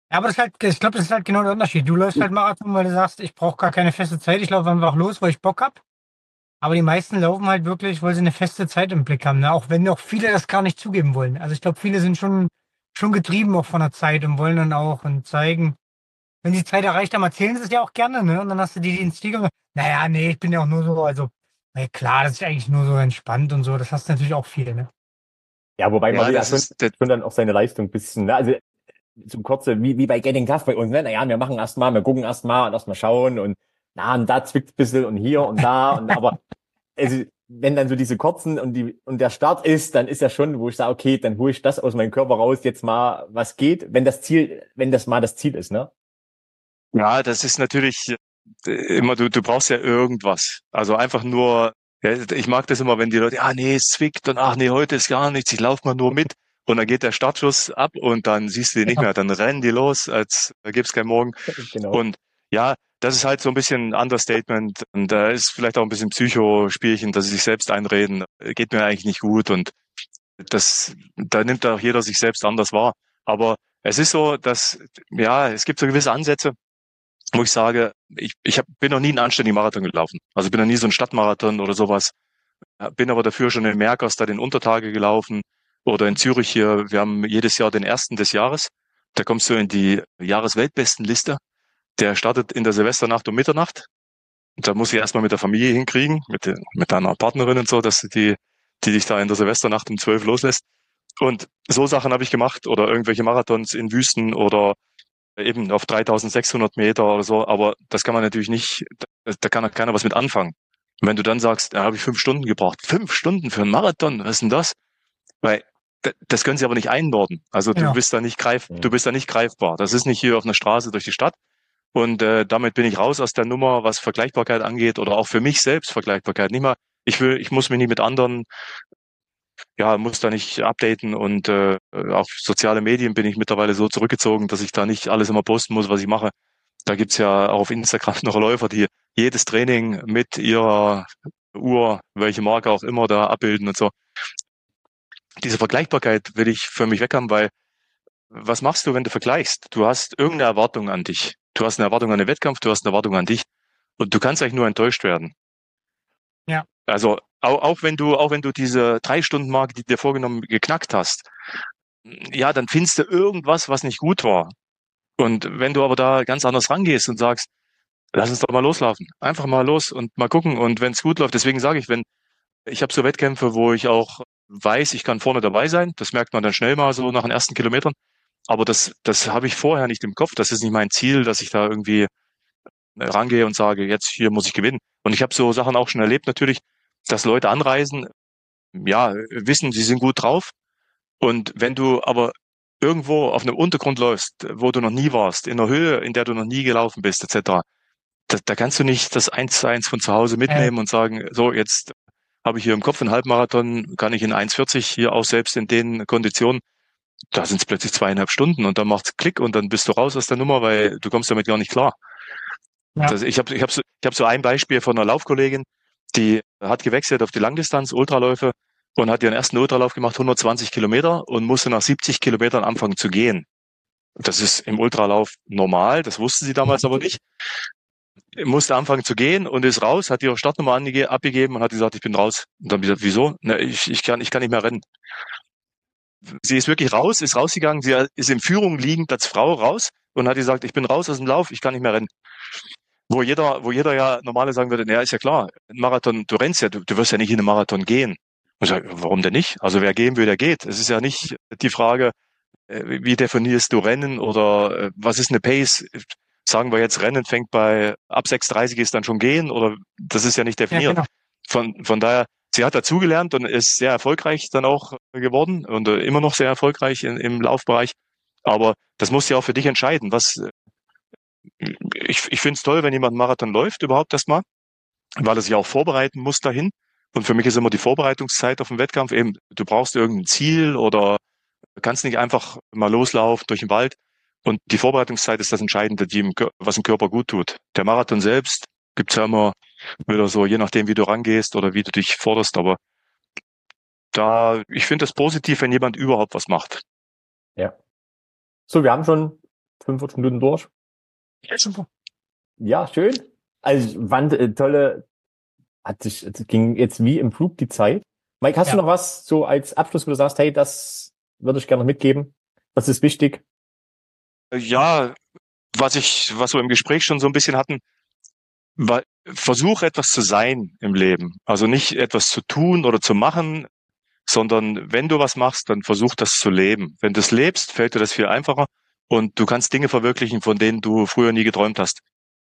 Ja, aber das ist halt, ich glaube, das ist halt genau der Unterschied. Du läufst halt Marathon, weil du sagst, ich brauche gar keine feste Zeit, ich laufe einfach los, weil ich Bock hab. Aber die meisten laufen halt wirklich, weil sie eine feste Zeit im Blick haben, ne? Auch wenn auch viele das gar nicht zugeben wollen. Also ich glaube, viele sind schon, schon getrieben auch von der Zeit und wollen dann auch und zeigen, wenn die Zeit erreicht haben, erzählen sie es ja auch gerne, ne? Und dann hast du die, die ins Stieg und naja, nee, ich bin ja auch nur so, also, na klar, das ist eigentlich nur so entspannt und so. Das hast du natürlich auch viele, ne? Ja, wobei man Ja, will ja das schon, ist, das, schon dann auch seine Leistung ein bisschen, ne? Also so kurze, wie, wie bei Getting Tough bei uns, ne? Naja, wir machen erstmal, wir gucken erstmal und erstmal schauen und na, und da zwickt ein bisschen und hier und da und aber also wenn dann so diese kurzen und die und der Start ist, dann ist ja schon, wo ich sage, okay, dann hole ich das aus meinem Körper raus, jetzt mal was geht, wenn das Ziel, wenn das mal das Ziel ist, ne? ja, das ist natürlich äh, immer, du, du brauchst ja irgendwas. Also einfach nur, ja, ich mag das immer, wenn die Leute, ah nee, es zwickt und ach nee, heute ist gar nichts, ich laufe mal nur mit. Und dann geht der Startschuss ab und dann siehst du die nicht Ja, mehr. Dann rennen die los, als gäbe es keinen Morgen. Genau. Und ja, das ist halt so ein bisschen ein Understatement. Und da ist vielleicht auch ein bisschen Psychospielchen, dass sie sich selbst einreden, äh, geht mir eigentlich nicht gut. Und das, da nimmt auch jeder sich selbst anders wahr. Aber es ist so, dass, ja, es gibt so gewisse Ansätze, wo ich sage, ich, ich hab, bin noch nie einen anständigen Marathon gelaufen. Also bin noch nie so ein Stadtmarathon oder sowas. Bin aber dafür schon in Merkers da den Untertage gelaufen oder in Zürich hier. Wir haben jedes Jahr den ersten des Jahres. Da kommst du in die Jahresweltbestenliste. Der startet in der Silvesternacht um Mitternacht. Da muss ich erstmal mit der Familie hinkriegen, mit, der, mit deiner Partnerin und so, dass die, die dich da in der Silvesternacht um zwölf loslässt. Und so Sachen habe ich gemacht oder irgendwelche Marathons in Wüsten oder eben auf dreitausendsechshundert Meter oder so. Aber das kann man natürlich nicht, da, da kann keiner was mit anfangen. Und wenn du dann sagst, da habe ich fünf Stunden gebraucht, fünf Stunden für einen Marathon, was ist denn das? Weil das können sie aber nicht einordnen. Also du genau. bist da nicht greif, du Mhm. bist da nicht greifbar. Das ist nicht hier auf einer Straße durch die Stadt. Und äh, damit bin ich raus aus der Nummer, was Vergleichbarkeit angeht oder auch für mich selbst Vergleichbarkeit. Nicht mal, ich will, ich muss mich nicht mit anderen, ja, muss da nicht updaten und äh, auf soziale Medien bin ich mittlerweile so zurückgezogen, dass ich da nicht alles immer posten muss, was ich mache. Da gibt's ja auch auf Instagram noch Läufer, die jedes Training mit ihrer Uhr, welche Marke auch immer, da abbilden und so. Diese Vergleichbarkeit will ich für mich weg haben, weil was machst du, wenn du vergleichst? Du hast irgendeine Erwartung an dich. Du hast eine Erwartung an den Wettkampf, du hast eine Erwartung an dich und du kannst eigentlich nur enttäuscht werden. Ja, Also auch, auch wenn du, auch wenn du diese drei Stunden Marke, die du dir vorgenommen, geknackt hast, ja, dann findest du irgendwas, was nicht gut war. Und wenn du aber da ganz anders rangehst und sagst, lass uns doch mal loslaufen, einfach mal los und mal gucken. Und wenn es gut läuft, deswegen sage ich, wenn ich habe so Wettkämpfe, wo ich auch weiß, ich kann vorne dabei sein. Das merkt man dann schnell mal so nach den ersten Kilometern. Aber das, das habe ich vorher nicht im Kopf. Das ist nicht mein Ziel, dass ich da irgendwie rangehe und sage, jetzt hier muss ich gewinnen. Und ich habe so Sachen auch schon erlebt natürlich, dass Leute anreisen, ja, wissen, sie sind gut drauf. Und wenn du aber irgendwo auf einem Untergrund läufst, wo du noch nie warst, in einer Höhe, in der du noch nie gelaufen bist, et cetera, da, da kannst du nicht das eins zu eins von zu Hause äh, mitnehmen und sagen, so, jetzt habe ich hier im Kopf einen Halbmarathon, kann ich in eins vierzig hier auch selbst in den Konditionen, da sind es plötzlich zweieinhalb Stunden und dann macht's Klick und dann bist du raus aus der Nummer, weil du kommst damit gar nicht klar. ja, Das, ich habe ich hab so, ich hab so ein Beispiel von einer Laufkollegin, die hat gewechselt auf die Langdistanz, Ultraläufe und hat ihren ersten Ultralauf gemacht, hundertzwanzig Kilometer und musste nach siebzig Kilometern anfangen zu gehen. Das ist im Ultralauf normal, das wusste sie damals aber nicht. Musste anfangen zu gehen und ist raus, hat ihre Startnummer ange- abgegeben und hat gesagt, ich bin raus. Und dann gesagt, wieso? Na, ich, ich kann, ich kann nicht mehr rennen. Sie ist wirklich raus, ist rausgegangen, sie ist in Führung liegend als Frau raus und hat gesagt, ich bin raus aus dem Lauf, ich kann nicht mehr rennen. Wo jeder, wo jeder ja normale sagen würde, naja, ist ja klar, ein Marathon, du rennst ja, du, du wirst ja nicht in einen Marathon gehen. Und ich sage, warum denn nicht? Also wer gehen will, der geht. Es ist ja nicht die Frage, äh, wie definierst du Rennen oder äh, was ist eine Pace? Sagen wir jetzt, Rennen fängt bei ab sechs Uhr dreißig ist dann schon gehen oder das ist ja nicht ja, definiert. genau. Von, von daher, sie hat dazugelernt und ist sehr erfolgreich dann auch geworden und äh, immer noch sehr erfolgreich in, im Laufbereich. Aber das musst du ja auch für dich entscheiden. Was, ich ich finde es toll, wenn jemand einen Marathon läuft, überhaupt erstmal, weil er sich auch vorbereiten muss dahin. Und für mich ist immer die Vorbereitungszeit auf den Wettkampf eben, du brauchst irgendein Ziel oder kannst nicht einfach mal loslaufen durch den Wald. Und die Vorbereitungszeit ist das Entscheidende, die im, was dem Körper gut tut. Der Marathon selbst gibt's ja immer wieder so, je nachdem, wie du rangehst oder wie du dich forderst. Aber da, ich finde es positiv, wenn jemand überhaupt was macht. Ja. So, wir haben schon fünfundvierzig Minuten durch. Ja, super. Ja, schön. Also, wann, äh, tolle, hat sich, es ging jetzt wie im Flug die Zeit. Mike, hast Ja. du noch was so als Abschluss, wo du sagst, hey, das würde ich gerne noch mitgeben? Das ist wichtig. Ja, was ich, was wir im Gespräch schon so ein bisschen hatten, war, versuch etwas zu sein im Leben. Also nicht etwas zu tun oder zu machen, sondern wenn du was machst, dann versuch das zu leben. Wenn du es lebst, fällt dir das viel einfacher und du kannst Dinge verwirklichen, von denen du früher nie geträumt hast.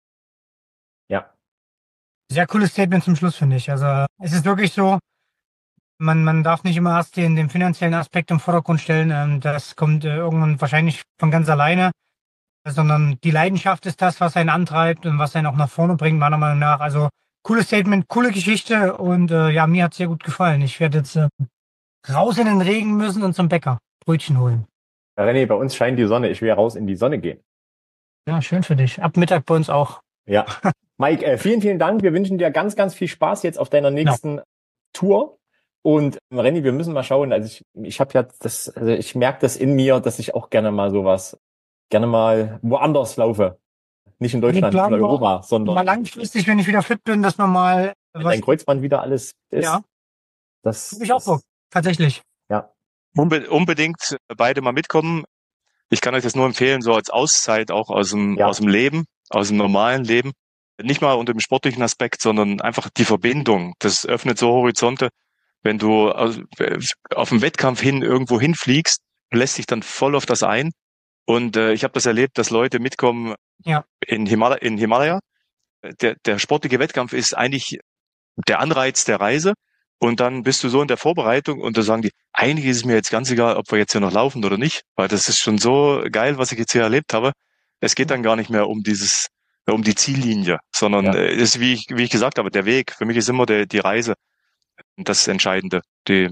Ja. Sehr cooles Statement zum Schluss, finde ich. Also es ist wirklich so, man, man darf nicht immer erst den, den finanziellen Aspekt im Vordergrund stellen. Ähm, das kommt äh, irgendwann wahrscheinlich von ganz alleine, sondern die Leidenschaft ist das, was einen antreibt und was einen auch nach vorne bringt, meiner Meinung nach. Also cooles Statement, coole Geschichte und äh, ja, mir hat es sehr gut gefallen. Ich werde jetzt äh, raus in den Regen müssen und zum Bäcker Brötchen holen. René, bei uns scheint die Sonne. Ich will raus in die Sonne gehen. Ja, schön für dich. Ab Mittag bei uns auch. Ja. Mike, äh, vielen, vielen Dank. Wir wünschen dir ganz, ganz viel Spaß jetzt auf deiner nächsten ja. Tour. Und René, wir müssen mal schauen. Also ich, ich habe ja das, also ich merke das in mir, dass ich auch gerne mal sowas, gerne mal woanders laufe. Nicht in Deutschland, in Europa, sondern mal langfristig, wenn ich wieder fit bin, dass man mal wenn dein Kreuzband wieder alles ist. Ja. Das habe ich auch Bock, tatsächlich. Ja. Unbe- unbedingt beide mal mitkommen. Ich kann euch das nur empfehlen, so als Auszeit auch aus dem, Ja. aus dem Leben, aus dem normalen Leben. Nicht mal unter dem sportlichen Aspekt, sondern einfach die Verbindung. Das öffnet so Horizonte. Wenn du auf dem Wettkampf hin irgendwo hinfliegst, lässt dich dann voll auf das ein. Und äh, ich habe das erlebt, dass Leute mitkommen ja. in, Himal- in Himalaya. Der, der sportliche Wettkampf ist eigentlich der Anreiz der Reise. Und dann bist du so in der Vorbereitung und da sagen die, eigentlich ist es mir jetzt ganz egal, ob wir jetzt hier noch laufen oder nicht, weil das ist schon so geil, was ich jetzt hier erlebt habe. Es geht dann gar nicht mehr um dieses, um die Ziellinie, sondern ja. es ist, wie ich, wie ich gesagt habe, der Weg. Für mich ist immer der, die Reise das Entscheidende, die,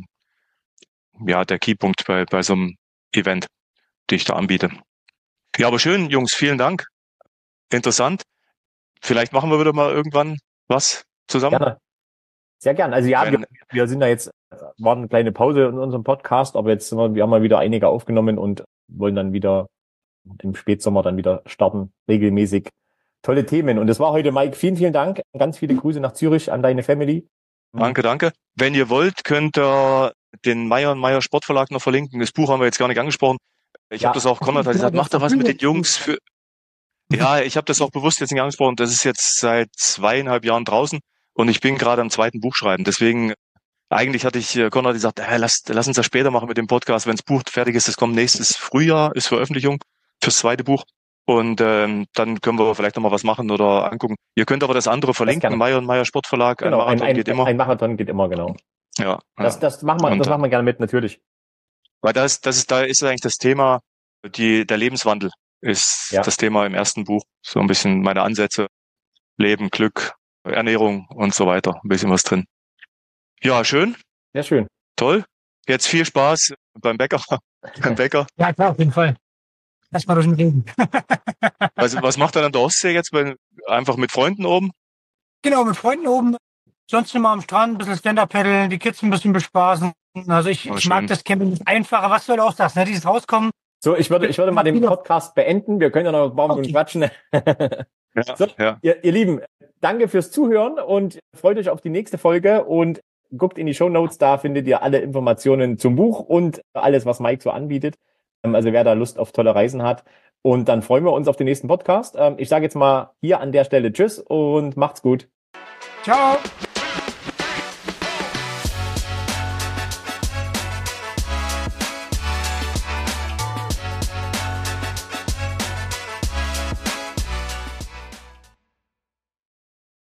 ja, der Keypunkt bei, bei so einem Event, die ich da anbiete. Ja, aber schön, Jungs, vielen Dank. Interessant. Vielleicht machen wir wieder mal irgendwann was zusammen. Gerne. Sehr gern. Also ja, wir, wir sind da jetzt, war eine kleine Pause in unserem Podcast, aber jetzt sind wir, wir haben mal wieder einige aufgenommen und wollen dann wieder im Spätsommer dann wieder starten, regelmäßig. Tolle Themen. Und das war heute, Mike. Vielen, vielen Dank. Ganz viele Grüße nach Zürich an deine Family. Danke, danke. Wenn ihr wollt, könnt ihr den Meier und Meier Sportverlag noch verlinken. Das Buch haben wir jetzt gar nicht angesprochen. Ich ja. habe das auch, Konrad hat gesagt, macht da was mit den Jungs für. Ja, ich habe das auch bewusst jetzt nicht angesprochen. Das ist jetzt seit zweieinhalb Jahren draußen und ich bin gerade am zweiten Buch schreiben. Deswegen, eigentlich hatte ich Konrad gesagt, hey, lass, lass uns das später machen mit dem Podcast. Wenn das Buch fertig ist, das kommt nächstes Frühjahr, ist Veröffentlichung fürs zweite Buch. Und ähm, dann können wir vielleicht noch mal was machen oder angucken. Ihr könnt aber das andere verlinken, Meier und Meier Sportverlag. Genau, ein Marathon ein, ein, geht immer. Ein Marathon geht immer, genau. Ja. Das, das machen wir, und, das machen wir gerne mit, natürlich. Weil das, das ist, da ist eigentlich das Thema, die, der Lebenswandel ist ja. das Thema im ersten Buch. So ein bisschen meine Ansätze, Leben, Glück, Ernährung und so weiter. Ein bisschen was drin. Ja, schön. Sehr schön. Toll. Jetzt viel Spaß beim Bäcker. beim Bäcker. Ja, klar, auf jeden Fall. Lass mal durch den Regen. was, was macht er an der Ostsee jetzt? Bei, einfach mit Freunden oben? Genau, mit Freunden oben. Sonst immer am Strand, ein bisschen Stand-Up-Paddeln, die Kids ein bisschen bespaßen. Also ich, oh, ich mag das Camping nicht einfacher. Was soll auch das, ne? Dieses Rauskommen. So, ich würde, ich würde mal den Podcast beenden. Wir können ja noch ein paar Minuten quatschen. ja, so, ja. Ihr, ihr Lieben, danke fürs Zuhören und freut euch auf die nächste Folge und guckt in die Shownotes, da findet ihr alle Informationen zum Buch und alles, was Mike so anbietet. Also wer da Lust auf tolle Reisen hat. Und dann freuen wir uns auf den nächsten Podcast. Ich sage jetzt mal hier an der Stelle Tschüss und macht's gut. Ciao.